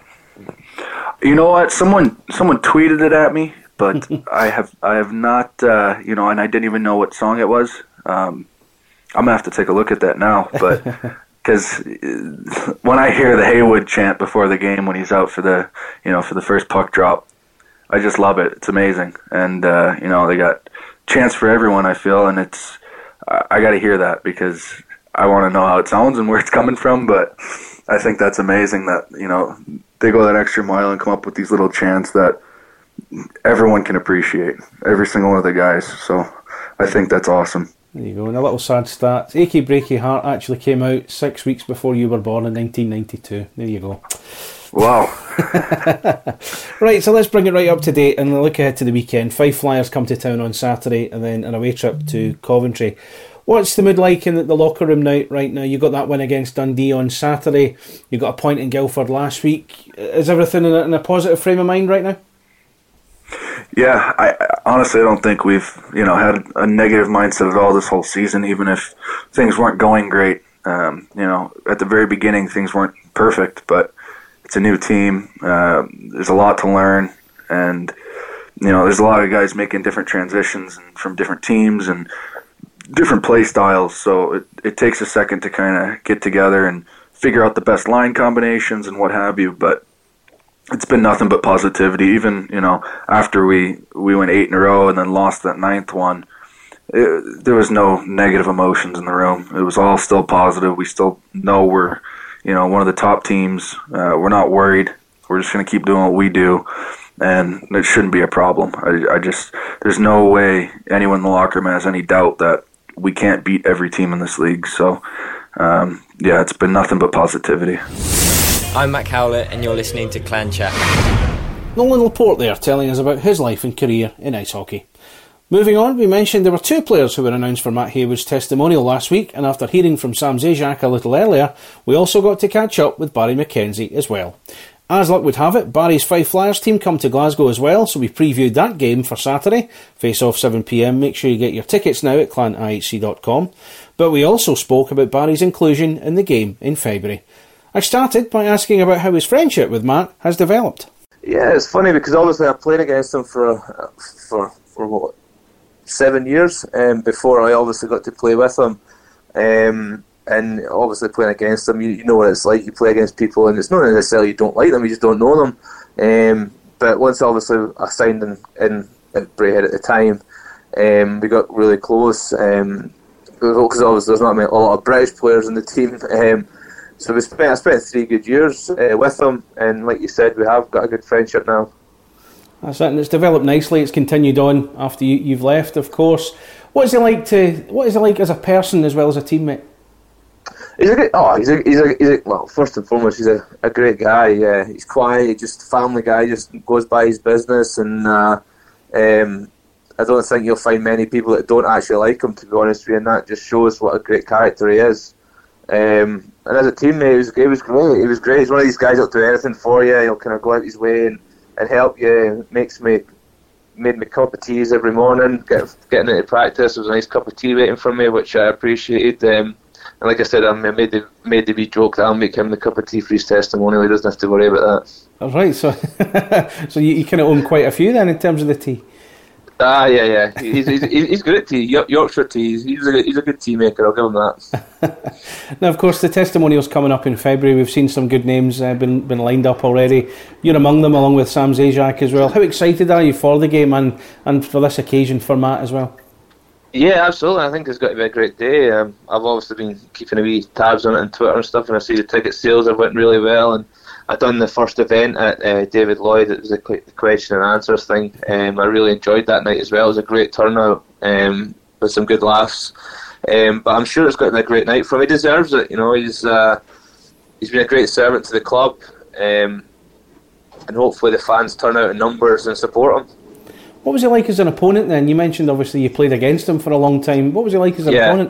You know what? Someone someone tweeted it at me, but I have I have not, uh, you know, and I didn't even know what song it was. Um, I'm going to have to take a look at that now, but because when I hear the Haywood chant before the game when he's out for the, you know, for the first puck drop, I just love it. It's amazing, and uh, you know, they got chants for everyone, I feel, and it's I, I got to hear that because I want to know how it sounds and where it's coming from. But I think that's amazing that, you know, they go that extra mile and come up with these little chants that everyone can appreciate, every single one of the guys. So I think that's awesome. There you go. And a little sad stat: Achy Breaky Heart actually came out six weeks before you were born in nineteen ninety-two. There you go. Wow. Right, so let's bring it right up to date and look ahead to the weekend. Five Flyers come to town on Saturday and then an away trip to Coventry. What's the mood like in the locker room now, right now? You got that win against Dundee on Saturday. You got a point in Guildford last week. Is everything in a, in a positive frame of mind right now? Yeah, I, I honestly I don't think we've you know had a negative mindset at all this whole season, even if things weren't going great. Um, you know, at the very beginning, things weren't perfect, but it's a new team. Uh, there's a lot to learn, and you know, there's a lot of guys making different transitions and from different teams and different play styles. So it, it takes a second to kind of get together and figure out the best line combinations and what have you. But it's been nothing but positivity. Even you know, after we we went eight in a row and then lost that ninth one, it, there was no negative emotions in the room. It was all still positive. We still know we're you know, one of the top teams. Uh, we're not worried. We're just going to keep doing what we do, and it shouldn't be a problem. I, I just, there's no way anyone in the locker room has any doubt that we can't beat every team in this league. So, um, yeah, it's been nothing but positivity. I'm Matt Cowlett, and you're listening to Clan Chat. Nolan Laporte there telling us about his life and career in ice hockey. Moving on, we mentioned there were two players who were announced for Matt Haywood's testimonial last week, and after hearing from Sam Zajac a little earlier, we also got to catch up with Barry McKenzie as well. As luck would have it, Barry's Five Flyers team come to Glasgow as well, so we previewed that game for Saturday, face-off seven p m. Make sure you get your tickets now at clan I H C dot com. But we also spoke about Barry's inclusion in the game in February. I started by asking about how his friendship with Matt has developed. Yeah, it's funny because obviously I played against him for uh, for for what? seven years um, before I obviously got to play with him, um, and obviously playing against him, you, you know what it's like. You play against people, and it's not necessarily you don't like them, you just don't know them. Um, but once obviously I signed in, in at Braehead at the time, um, we got really close. Um, because obviously there's not a lot of British players in the team. Um, so we spent I spent three good years uh, with him, and like you said, we have got a good friendship now. That's it, and it's developed nicely. It's continued on after you, you've left, of course. What is he like to? What is he like as a person as well as a teammate? He's a great. Oh, he's a. He's a. He's a well, first and foremost, he's a, a great guy. Yeah, he's quiet, just a family guy. Just goes by his business, and uh, um, I don't think you'll find many people that don't actually like him. To be honest with you, and that just shows what a great character he is. Um, and as a teammate, he was, he was great. He was great. He's one of these guys that'll do anything for you. He'll kind of go out his way and. and help you. Makes me made me cup of teas every morning. Get, getting into practice, there was a nice cup of tea waiting for me, which I appreciated. Um, and like I said, I made the made the wee joke that I'll make him the cup of tea for his testimonial. He doesn't have to worry about that. All right, so so you, you kind of own quite a few then in terms of the tea. Ah, yeah, yeah. He's he's, he's good at tea. Yorkshire tea. He's a he's a good tea maker. I'll give him that. Now, of course, the testimonial's coming up in February. We've seen some good names uh, been been lined up already. You're among them, along with Sam Zajac as well. How excited are you for the game and, and for this occasion for Matt as well? Yeah, absolutely. I think it's got to be a great day. Um, I've obviously been keeping a wee tabs on it on Twitter and stuff, and I see the ticket sales have went really well. And I done the first event at uh, David Lloyd. It was a question and answers thing. Um, I really enjoyed that night as well. It was a great turnout um, with some good laughs. Um, but I'm sure it's going to be a great night for him. He deserves it. You know, he's uh, he's been a great servant to the club, um, and hopefully the fans turn out in numbers and support him. What was he like as an opponent then? You mentioned obviously you played against him for a long time. What was he like as an yeah. opponent?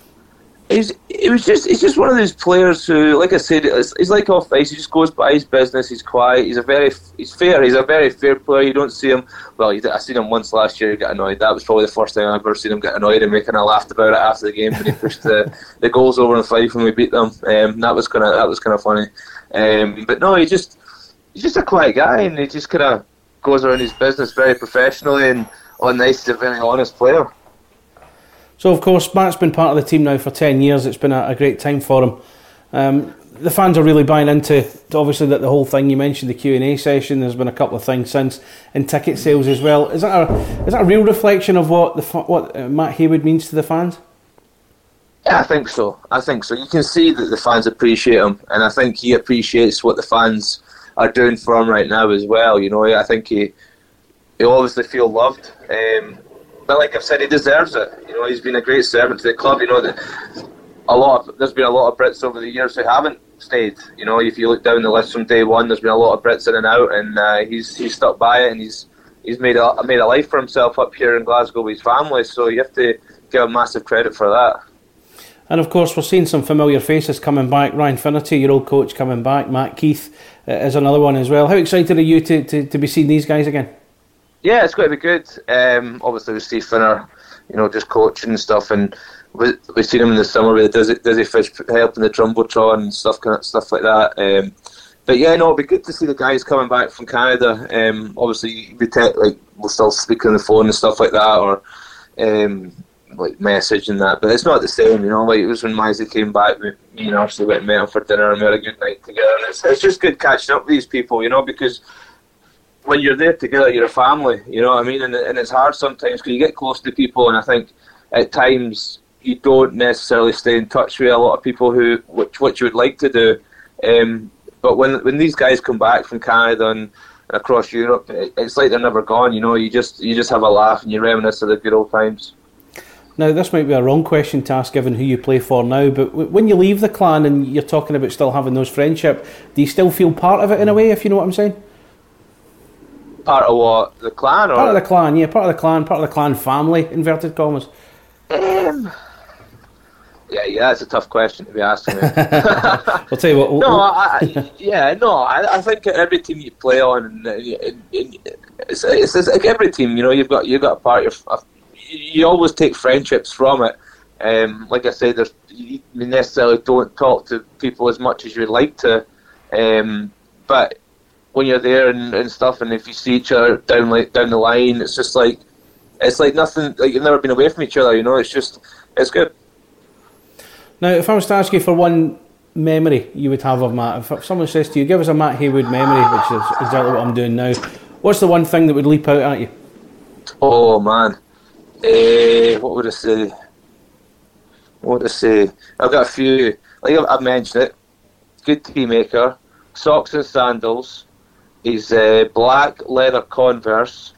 He's it was just he's just one of those players who, like I said, he's like off ice. He just goes by his business. He's quiet. He's a very he's fair. He's a very fair player. You don't see him. Well, you, I seen him once last year get annoyed. That was probably the first time I've ever seen him get annoyed, and we kind of laughed about it after the game when he pushed the, the goals over in Fife when we beat them. Um, that was kind of that was kind of funny. Um, but no, he just he's just a quiet guy, and he just kind of goes around his business very professionally and on ice. He's a very honest player. So, of course, Matt's been part of the team now for ten years. It's been a, a great time for him. Um, the fans are really buying into, to obviously, that the whole thing. You mentioned the Q and A session. There's been a couple of things since, and ticket sales as well. Is that a is that a real reflection of what the what uh, Matt Haywood means to the fans? Yeah, I think so. I think so. You can see that the fans appreciate him, and I think he appreciates what the fans are doing for him right now as well. You know, I think he he obviously feel loved. Um, but like I've said, he deserves it. You know, he's been a great servant to the club. You know that a lot of, there's been a lot of Brits over the years who haven't stayed. You know, if you look down the list from day one, there's been a lot of Brits in and out, and uh, he's he's stuck by it, and he's he's made a made a life for himself up here in Glasgow with his family. So you have to give him massive credit for that. And of course, we're seeing some familiar faces coming back. Ryan Finnerty, your old coach, coming back. Matt Keith uh, is another one as well. How excited are you to, to, to be seeing these guys again? Yeah, it's going to be good. Um, obviously, with Steve Finner, you know, just coaching and stuff, and we, we've seen him in the summer with the Dizzy, Dizzy Fish helping the Jumbotron and stuff, kind of stuff like that. Um, but yeah, no, it'll be good to see the guys coming back from Canada. Um, obviously, we te- like we'll still speak on the phone and stuff like that, or. Um, like message and that, but it's not the same, you know. Like it was when Mizey came back, me and Arsenal went and met him for dinner and we had a good night together, and it's, it's just good catching up with these people, you know, because when you're there together, you're a family, you know what I mean, and, and it's hard sometimes because you get close to people, and I think at times you don't necessarily stay in touch with a lot of people who, which, which you would like to do, um, but when when these guys come back from Canada and across Europe, it, it's like they're never gone, you know. You just you just have a laugh and you reminisce of the good old times. Now, this might be a wrong question to ask given who you play for now, but w- when you leave the clan and you're talking about still having those friendship, do you still feel part of it in a way, if you know what I'm saying? Part of what? The clan? Or? Part of the clan, yeah, part of the clan, part of the clan family, inverted commas. Um, yeah, yeah, that's a tough question to be asking me. I'll tell you what. No, I, I, yeah, no, I, I think every team you play on, and, and, and it's, it's, it's like every team, you know, you've got you've got a part of your. You always take friendships from it. Um, like I said, there's, you necessarily don't talk to people as much as you'd like to. Um, but when you're there and, and stuff, and if you see each other down like down the line, it's just like it's like nothing. Like you've never been away from each other. You know, it's just it's good. Now, if I was to ask you for one memory you would have of Matt, if someone says to you, "Give us a Matt Haywood memory," which is exactly what I'm doing now, what's the one thing that would leap out at you? Oh man. Uh, what would I say? What would I say? I've got a few. Like I've, I've mentioned it. Good tea maker, socks and sandals. His uh, black leather Converse,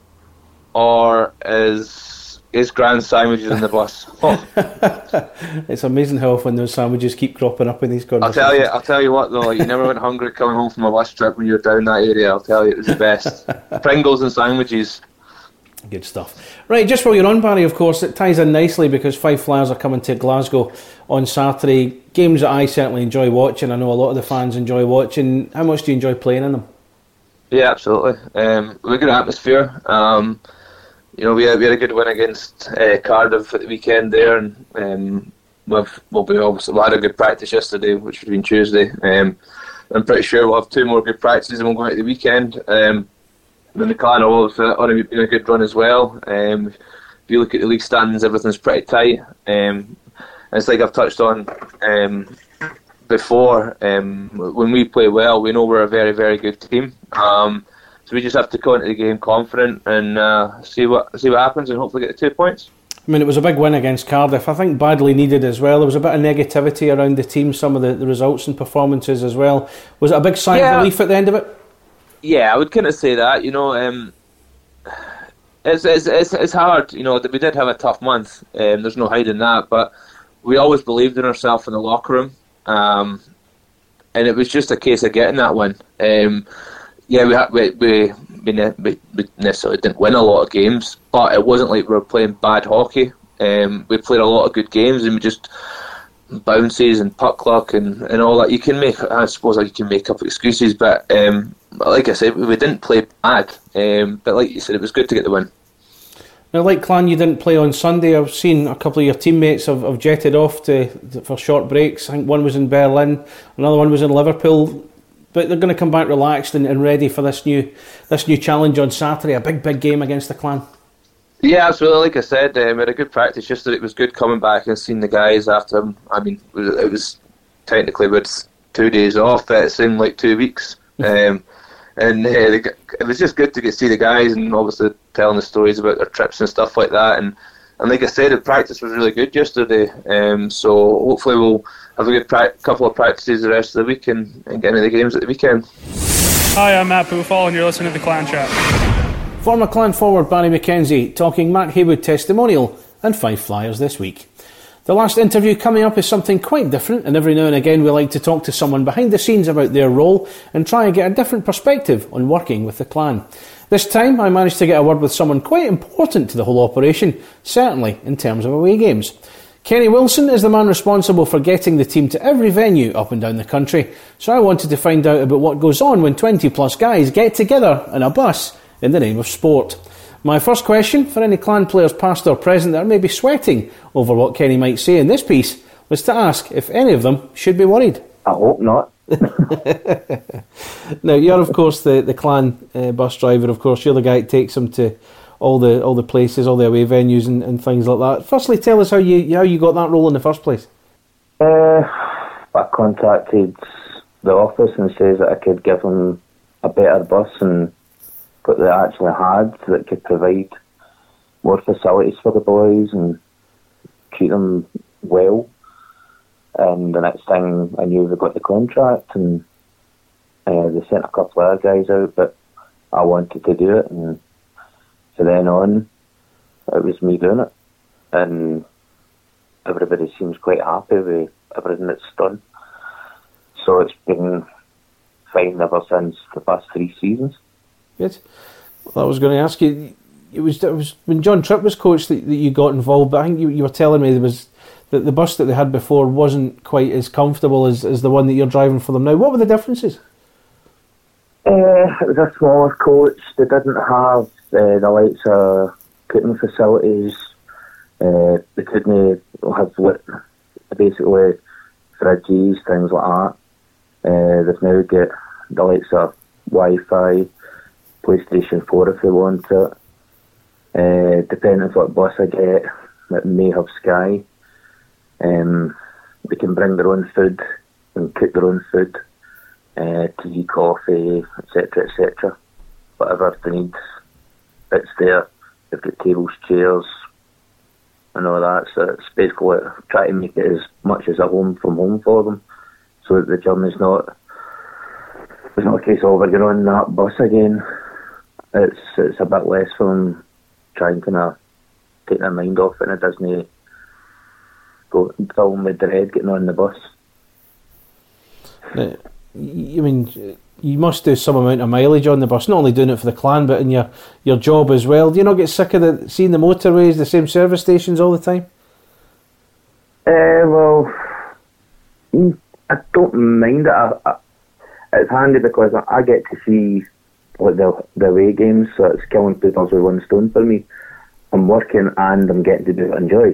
or his his grand sandwiches in the bus. Oh. It's amazing how often those sandwiches keep cropping up in these conversations. I'll tell you. I'll tell you what though. Like, you never went hungry coming home from a bus trip when you were down that area. I'll tell you, it was the best. Pringles and sandwiches. Good stuff. Right, just while you're on, Barry, of course, it ties in nicely because Five Flyers are coming to Glasgow on Saturday. Games that I certainly enjoy watching. I know a lot of the fans enjoy watching. How much do you enjoy playing in them? Yeah, absolutely. Um, we're a good atmosphere. Um, you know, we had, we had a good win against uh, Cardiff at the weekend there, and um, we've well, we obviously we had a good practice yesterday, which was been Tuesday. Um, I'm pretty sure we'll have two more good practices and we'll go out at the weekend. Um, Then the clan are always on a, been a good run as well. Um, if you look at the league standings, everything's pretty tight. Um, and it's like I've touched on um, before. Um, when we play well, we know we're a very, very good team. Um, so we just have to go into the game confident and uh, see what see what happens, and hopefully get the two points. I mean, it was a big win against Cardiff. I think badly needed as well. There was a bit of negativity around the team, some of the, the results and performances as well. Was it a big sigh yeah. of relief at the end of it? Yeah, I would kind of say that. You know, um, it's, it's it's it's hard. You know, we did have a tough month. Um, there's no hiding that, but we always believed in ourselves in the locker room, um, and it was just a case of getting that win. Um, yeah, we, had, we we we we necessarily didn't win a lot of games, but it wasn't like we were playing bad hockey. Um, we played a lot of good games, and we just bounces and puck luck and, and all that. You can make, I suppose, like you can make up excuses, but um, like I said, we didn't play bad. Um, but like you said, it was good to get the win. Now, like Clan, you didn't play on Sunday. I've seen a couple of your teammates have, have jetted off to, to for short breaks. I think one was in Berlin, another one was in Liverpool. But they're going to come back relaxed and, and ready for this new this new challenge on Saturday. A big, big game against the Clan. Yeah, absolutely. Like I said, um, we had a good practice yesterday. It was good coming back and seeing the guys after. I mean, it was, it was technically we'd two days off. It seemed like two weeks. Um, and uh, the, it was just good to get to see the guys and obviously telling the stories about their trips and stuff like that. And, and like I said, the practice was really good yesterday. Um, so hopefully we'll have a good pra- couple of practices the rest of the week and, and get into the games at the weekend. Hi, I'm Matt Poofall and you're listening to the Clan Chat. Former Clan forward Barry McKenzie talking Matt Haywood testimonial and Five Flyers this week. The last interview coming up is something quite different, and every now and again we like to talk to someone behind the scenes about their role and try and get a different perspective on working with the clan. This time I managed to get a word with someone quite important to the whole operation, certainly in terms of away games. Kenny Wilson is the man responsible for getting the team to every venue up and down the country, so I wanted to find out about what goes on when twenty plus guys get together in a bus in the name of sport. My first question for any clan players past or present that are maybe sweating over what Kenny might say in this piece was to ask if any of them should be worried. I hope not. Now, you're of course the, the clan uh, bus driver, of course. You're the guy that takes them to all the all the places, all the away venues and, and things like that. Firstly, tell us how you how you got that role in the first place. Uh, I contacted the office and says that I could give them a better bus and what they actually had that could provide more facilities for the boys and treat them well. And the next thing I knew, they got the contract and uh, they sent a couple of other guys out, but I wanted to do it, and from then on it was me doing it, and everybody seems quite happy with everything that's done. So it's been fine ever since the past three seasons. Good. Well, I was going to ask you, it was, it was when John Tripp was coach that, that you got involved, but I think you, you were telling me there was that the bus that they had before wasn't quite as comfortable as, as the one that you're driving for them now. What were the differences? Uh, it was a smaller coach. They didn't have uh, the likes of cooking facilities. Uh, they couldn't have lit, basically fridges, things like that. Uh, they've now got the likes of Wi-Fi, PlayStation four if they want it. Uh, depending on what bus I get, it may have Sky. Um, they can bring their own food and cook their own food, uh, tea, coffee, et cetera, et cetera. Whatever they need, it's there. They've got tables, chairs, and all that. So it's basically try to make it as much as a home from home for them, so that the journey's not it's not a case of we're going on that bus again. It's it's a bit less for them, trying to kind of take their mind off it, and it doesn't go fill them with dread getting on the bus. Uh, I mean, you must do some amount of mileage on the bus, not only doing it for the clan, but in your, your job as well. Do you not get sick of the, seeing the motorways, the same service stations all the time? Uh, well, I don't mind it. I, I, it's handy because I get to see like the the away games, so it's killing two birds with one stone for me. I'm working and I'm getting to do what I enjoy.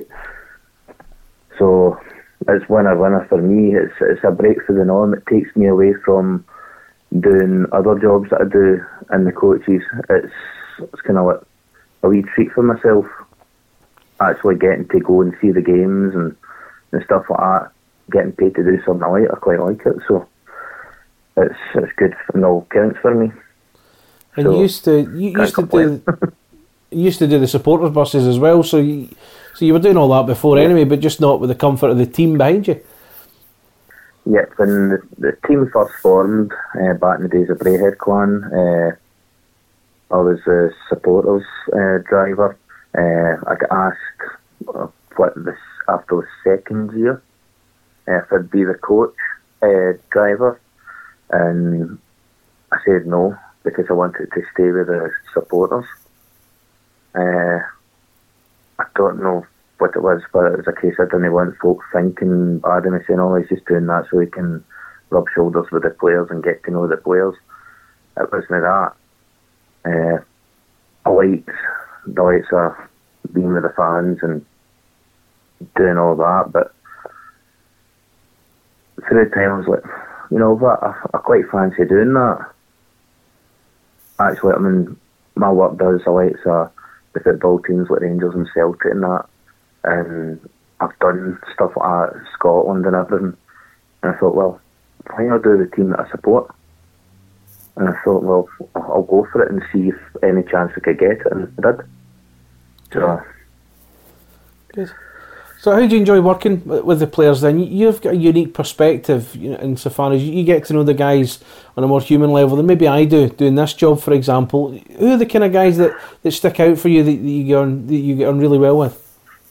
So it's winner winner for me. It's it's a break for the norm. It takes me away from doing other jobs that I do in the coaches. It's it's kind of like a wee treat for myself. Actually getting to go and see the games and, and stuff like that. Getting paid to do something I like. I quite like it. So it's it's good in all counts for me. And so, you used to you used to do you used to do the supporters buses as well. So you, so you were doing all that before anyway, but just not with the comfort of the team behind you. Yep, when the, the team first formed uh, back in the days of Braehead Clan, uh, I was a supporters uh, driver. Uh, I got asked uh, what this after the second year uh, if I'd be the coach uh, driver, and I said no because I wanted to stay with the supporters. Uh, I don't know what it was, but it was a case I didn't want folk thinking bad of me, saying, oh, he's just doing that so he can rub shoulders with the players and get to know the players. It wasn't that. Uh, I liked the likes of being with the fans and doing all that, but through the time I was like, you know what, I, I quite fancy doing that. Actually, I mean, my work does the likes of the football teams like Rangers and Celtic and that, and I've done stuff like that in Scotland and everything, and I thought, well, why not do the team that I support? And I thought, well, I'll go for it and see if any chance I could get it, and I did. So, Good. So how do you enjoy working with the players then? You've got a unique perspective, you know, insofar as you get to know the guys on a more human level than maybe I do, doing this job, for example. Who are the kind of guys that, that stick out for you that, that you get on that you get on really well with?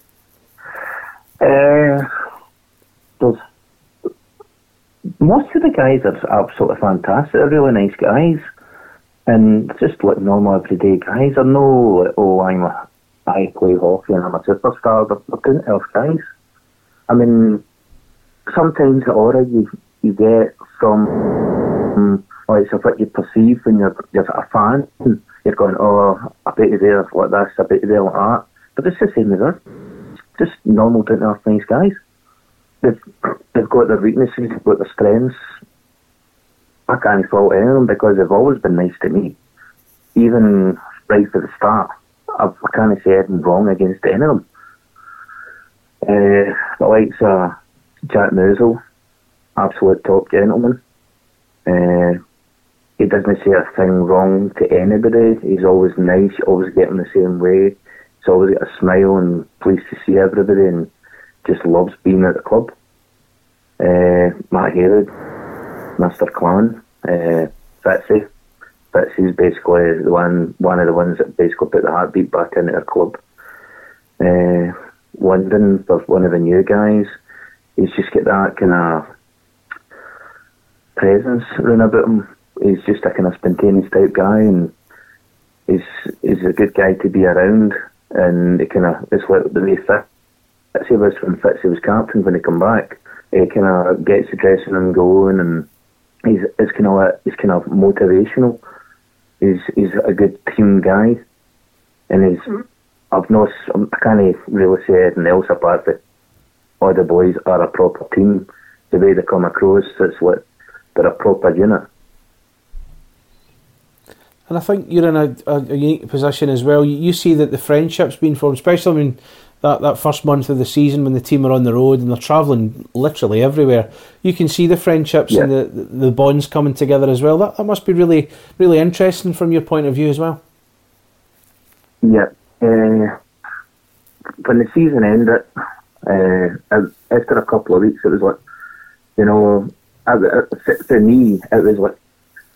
Uh, there's, most of the guys are absolutely fantastic. They're really nice guys, and just like normal everyday guys. They're no like, oh, I'm a I play hockey and I'm a superstar. They're, they're good enough guys. I mean, sometimes the aura you you get from, um, or it's what you perceive when you're, you're a fan. You're going, oh, I bet you they're like this, I bet you they're like that. But it's the same as us. Just normal, good enough, nice guys. They've, they've got their weaknesses, they've got their strengths. I can't fault any of them because they've always been nice to me. Even right from the start. I can't say anything wrong against any of them. Uh, the likes of Jack Mousel, absolute top gentleman. Uh, he doesn't say a thing wrong to anybody. He's always nice, always getting the same way. He's always got a smile and pleased to see everybody and just loves being at the club. Uh, Matt Haywood, Mister Clan, uh, Fitzy. Fitzy's basically the one, one of the ones that basically put the heartbeat back into their club. Uh, London, for one of the new guys, he's just got that kind of presence around about him. He's just a kind of spontaneous type guy, and he's he's a good guy to be around. And he kind of, it's like the way Fitzy was when Fitzy was captain when he come back. He kind of gets the dressing room going, and he's he's kind of like, he's kind of motivational. He's he's a good team guy, and he's mm-hmm. I've not I can't really say anything else apart that all the boys are a proper team. The way they come across, it's like they're a proper unit. And I think you're in a, a, a unique position as well. You, you see that the friendships being formed, especially when that, that first month of the season when the team are on the road and they're travelling literally everywhere. You can see the friendships yeah. and the, the bonds coming together as well. That that must be really really interesting from your point of view as well. Yeah. Uh, when the season ended, uh, after a couple of weeks, it was like, you know, for me, it was like,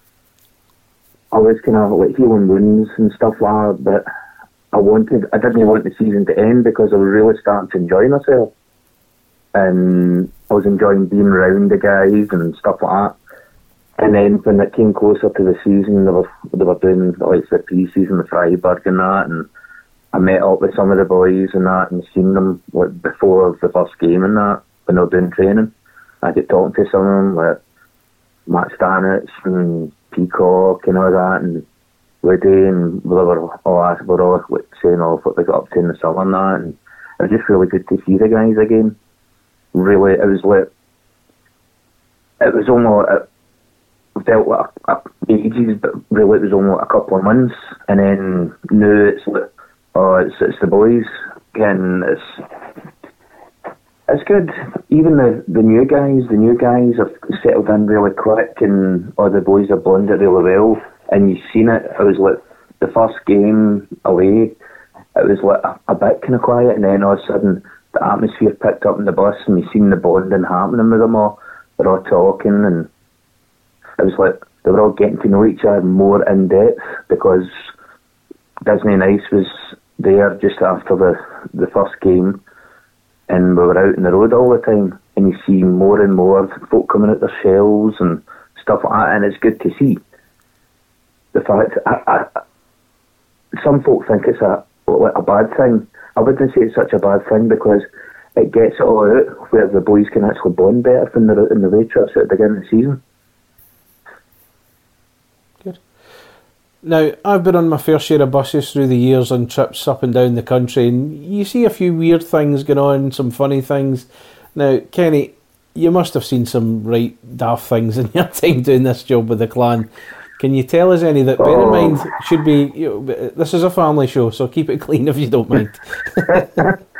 I was kind of like healing wounds and stuff like that, but I wanted, I didn't want the season to end because I was really starting to enjoy myself. And I was enjoying being around the guys and stuff like that. And then when it came closer to the season, they were, they were doing like the pre-season, the Freiburg and that, and I met up with some of the boys and that and seen them like before the first game and that, when they were doing training. I get talking to some of them, like Matt Stanich and Peacock and all that, and Woody, and we were all asked, we were all like, saying all what they got up to in the summer and that, and it was just really good to see the guys again. Really, it was like, it was almost, it felt like a, a ages, but really it was only like a couple of months, and then now it's like, oh, it's, it's the boys, and it's, it's good. Even the, the new guys, the new guys have settled in really quick, and all the boys have bonded really well. And you've seen it. It was like the first game away. It was like a, a bit kind of quiet, and then all of a sudden the atmosphere picked up in the bus, and you've seen the bonding happening with them all. They're all talking, and it was like they were all getting to know each other more in depth because Disney Nice was there just after the the first game. And we were out on the road all the time, and you see more and more folk coming out their shells and stuff like that, and it's good to see. The fact, I, I, some folk think it's a a bad thing. I wouldn't say it's such a bad thing because it gets it all out where the boys can actually bond better when they're out in the road trips at the beginning of the season. Good. Now, I've been on my fair share of buses through the years on trips up and down the country, and you see a few weird things going on, some funny things. Now, Kenny, you must have seen some right daft things in your time doing this job with the Clan. Can you tell us any that, bear in mind, should be, you know, this is a family show, so keep it clean if you don't mind.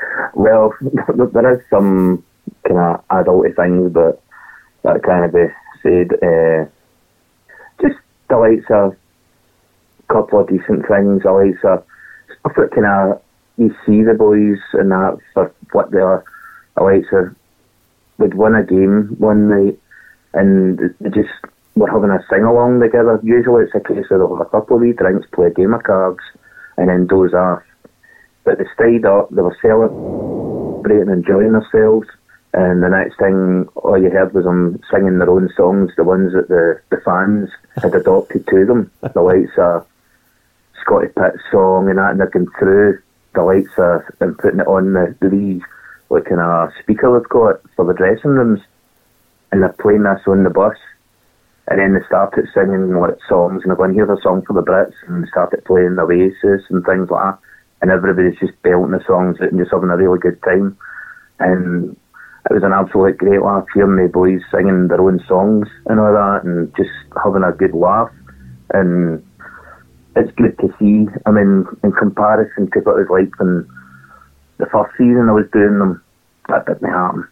Well, there is some kind of adulty things, but that kind of be said, uh, just the likes of a couple of decent things, the likes of stuff that kind of you see the boys and that for what they are. The likes of we'd win a game one night and they just were having a sing along together. Usually it's a case of they'll have a couple of wee drinks, play a game of cards, and then doze off. But they stayed up, they were celebrating, enjoying themselves, and the next thing all you heard was them singing their own songs, the ones that the, the fans had adopted to them. The likes of Scotty Pitt's song and that, and they're going through the likes of and putting it on the, the wee like kind of speaker they've got for the dressing rooms, and they're playing this on the bus. And then they started singing like songs, and they're going, here's a song for the Brits, and they started playing the Oasis and things like that. And everybody's just belting the songs out and just having a really good time. And it was an absolute great laugh hearing the boys singing their own songs and all that, and just having a good laugh. And it's good to see. I mean, in comparison to what it was like when the first season I was doing them, that didn't happen.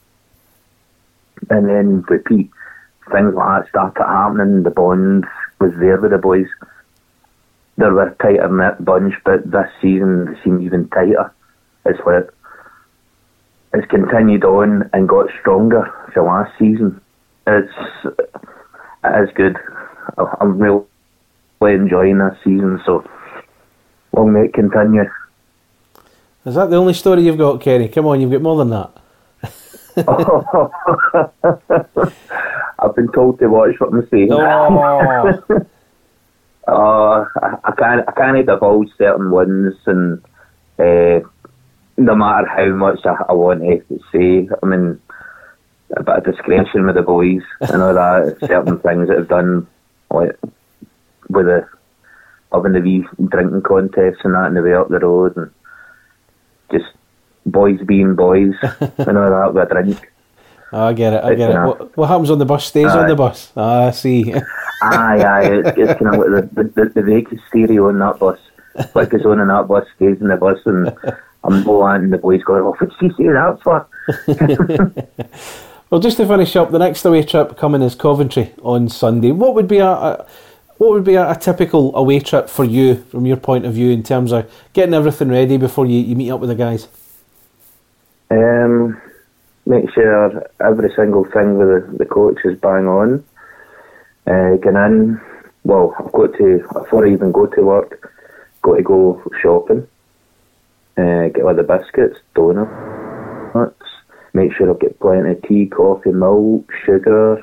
And then repeat. Things like that started happening. The bond was there with the boys. They were a tighter knit bunch, but this season they seem even tighter. It's what it's continued on and got stronger for last season. It's it is good. I'm really enjoying this season, so long may it continue. Is that the only story you've got, Kenny? Come on, you've got more than that. I've been told to watch what I'm saying. Oh. uh, I, I can't I can't divulge certain ones, and uh, no matter how much I, I want to say, I mean, a bit of discretion with the boys and all that. Certain things that I've done, like with the having the wee drinking contests and that on the way up the road, and just boys being boys and all that with a drink. Oh, I get it, I get it. What, what happens on the bus stays aye. on the bus. Ah, I see. aye, aye, it's, it's kind of like the, the, the Vegas stereo on that bus. What goes on in that bus stays in the bus, and I'm no and the boys going, oh, what's he saying that for? Well, just to finish up, the next away trip coming is Coventry on Sunday. What would be a, a what would be a, a typical away trip for you, from your point of view, in terms of getting everything ready before you, you meet up with the guys? Um... Make sure every single thing with the, the coach is bang on. Uh, get in. Well, I've got to, before I even go to work, got to go shopping. Uh, get all the biscuits, donuts. Make sure I've got plenty of tea, coffee, milk, sugar.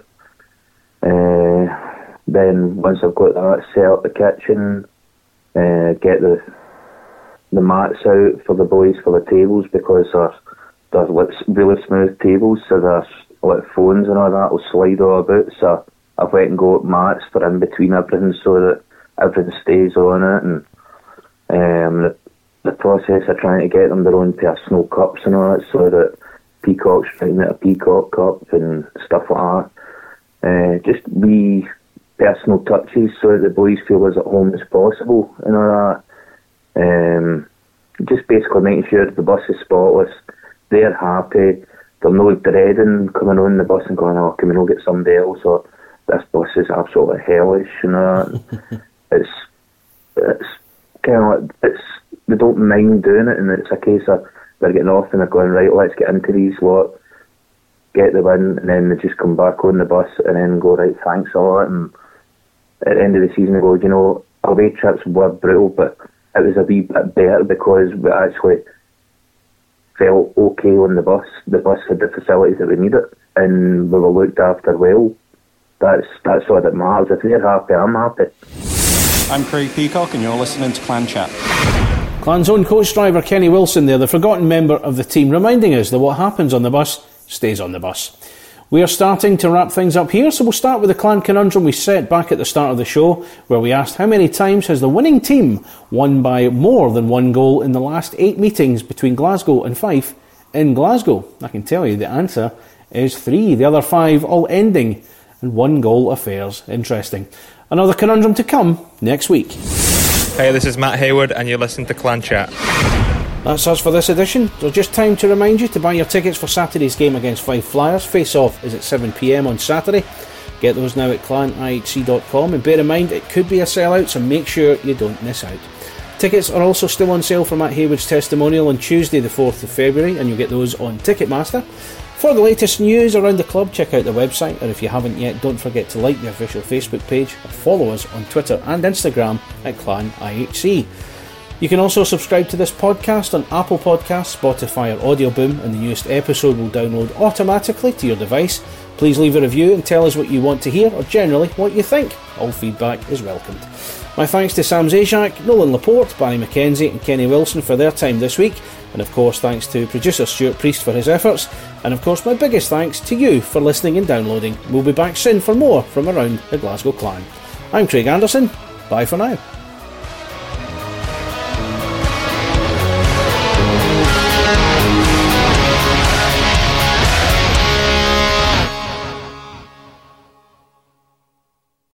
Uh, then once I've got that, set up the kitchen. Uh, get the the mats out for the boys for the tables, because they're There's like really smooth tables, so there's like phones and all that will slide all about. So I've went and got mats for in between everything, so that everything stays on it. And um, the, the process of trying to get them their own personal cups and all that, so that Peacock's writing out a Peacock cup and stuff like that. Uh, just wee personal touches so that the boys feel as at home as possible and all that. Um, just basically making sure the bus is spotless. They're happy. They're no dreading coming on the bus and going, oh, can we not get somebody else? Or this bus is absolutely hellish, you know. it's it's kind of like, it's they don't mind doing it, and it's a case of they're getting off and they're going, right, let's get into these lot, get the win, and then they just come back on the bus and then go, right, thanks a lot. And at the end of the season they go, you know, away trips were brutal, but it was a wee bit better because we actually felt okay on the bus. The bus had the facilities that we needed, and we were looked after well. That's that's all that matters. If they're happy, I'm happy. I'm Craig Peacock, and you're listening to Clan Chat. Clan's own coach driver Kenny Wilson there, the forgotten member of the team, reminding us that what happens on the bus stays on the bus. We are starting to wrap things up here, so we'll start with the Clan conundrum we set back at the start of the show, where we asked how many times has the winning team won by more than one goal in the last eight meetings between Glasgow and Fife in Glasgow. I can tell you the answer is three, the other five all ending in one goal affairs. Interesting. Another conundrum to come next week. Hey, this is Matt Hayward, and you're listening to Clan Chat. That's us for this edition. So just time to remind you to buy your tickets for Saturday's game against Fife Flyers. Face-off is at seven p m on Saturday. Get those now at clan I H C dot com, and bear in mind it could be a sellout, so make sure you don't miss out. Tickets are also still on sale for Matt Haywood's testimonial on Tuesday the fourth of February, and you'll get those on Ticketmaster. For the latest news around the club, check out the website, or if you haven't yet, don't forget to like the official Facebook page or follow us on Twitter and Instagram at Clan I H C. You can also subscribe to this podcast on Apple Podcasts, Spotify or Audio Boom, and the newest episode will download automatically to your device. Please leave a review and tell us what you want to hear, or generally what you think. All feedback is welcomed. My thanks to Sam Zajac, Nolan Laporte, Barry McKenzie and Kenny Wilson for their time this week, and of course thanks to producer Stuart Priest for his efforts, and of course my biggest thanks to you for listening and downloading. We'll be back soon for more from around the Glasgow Clan. I'm Craig Anderson, bye for now.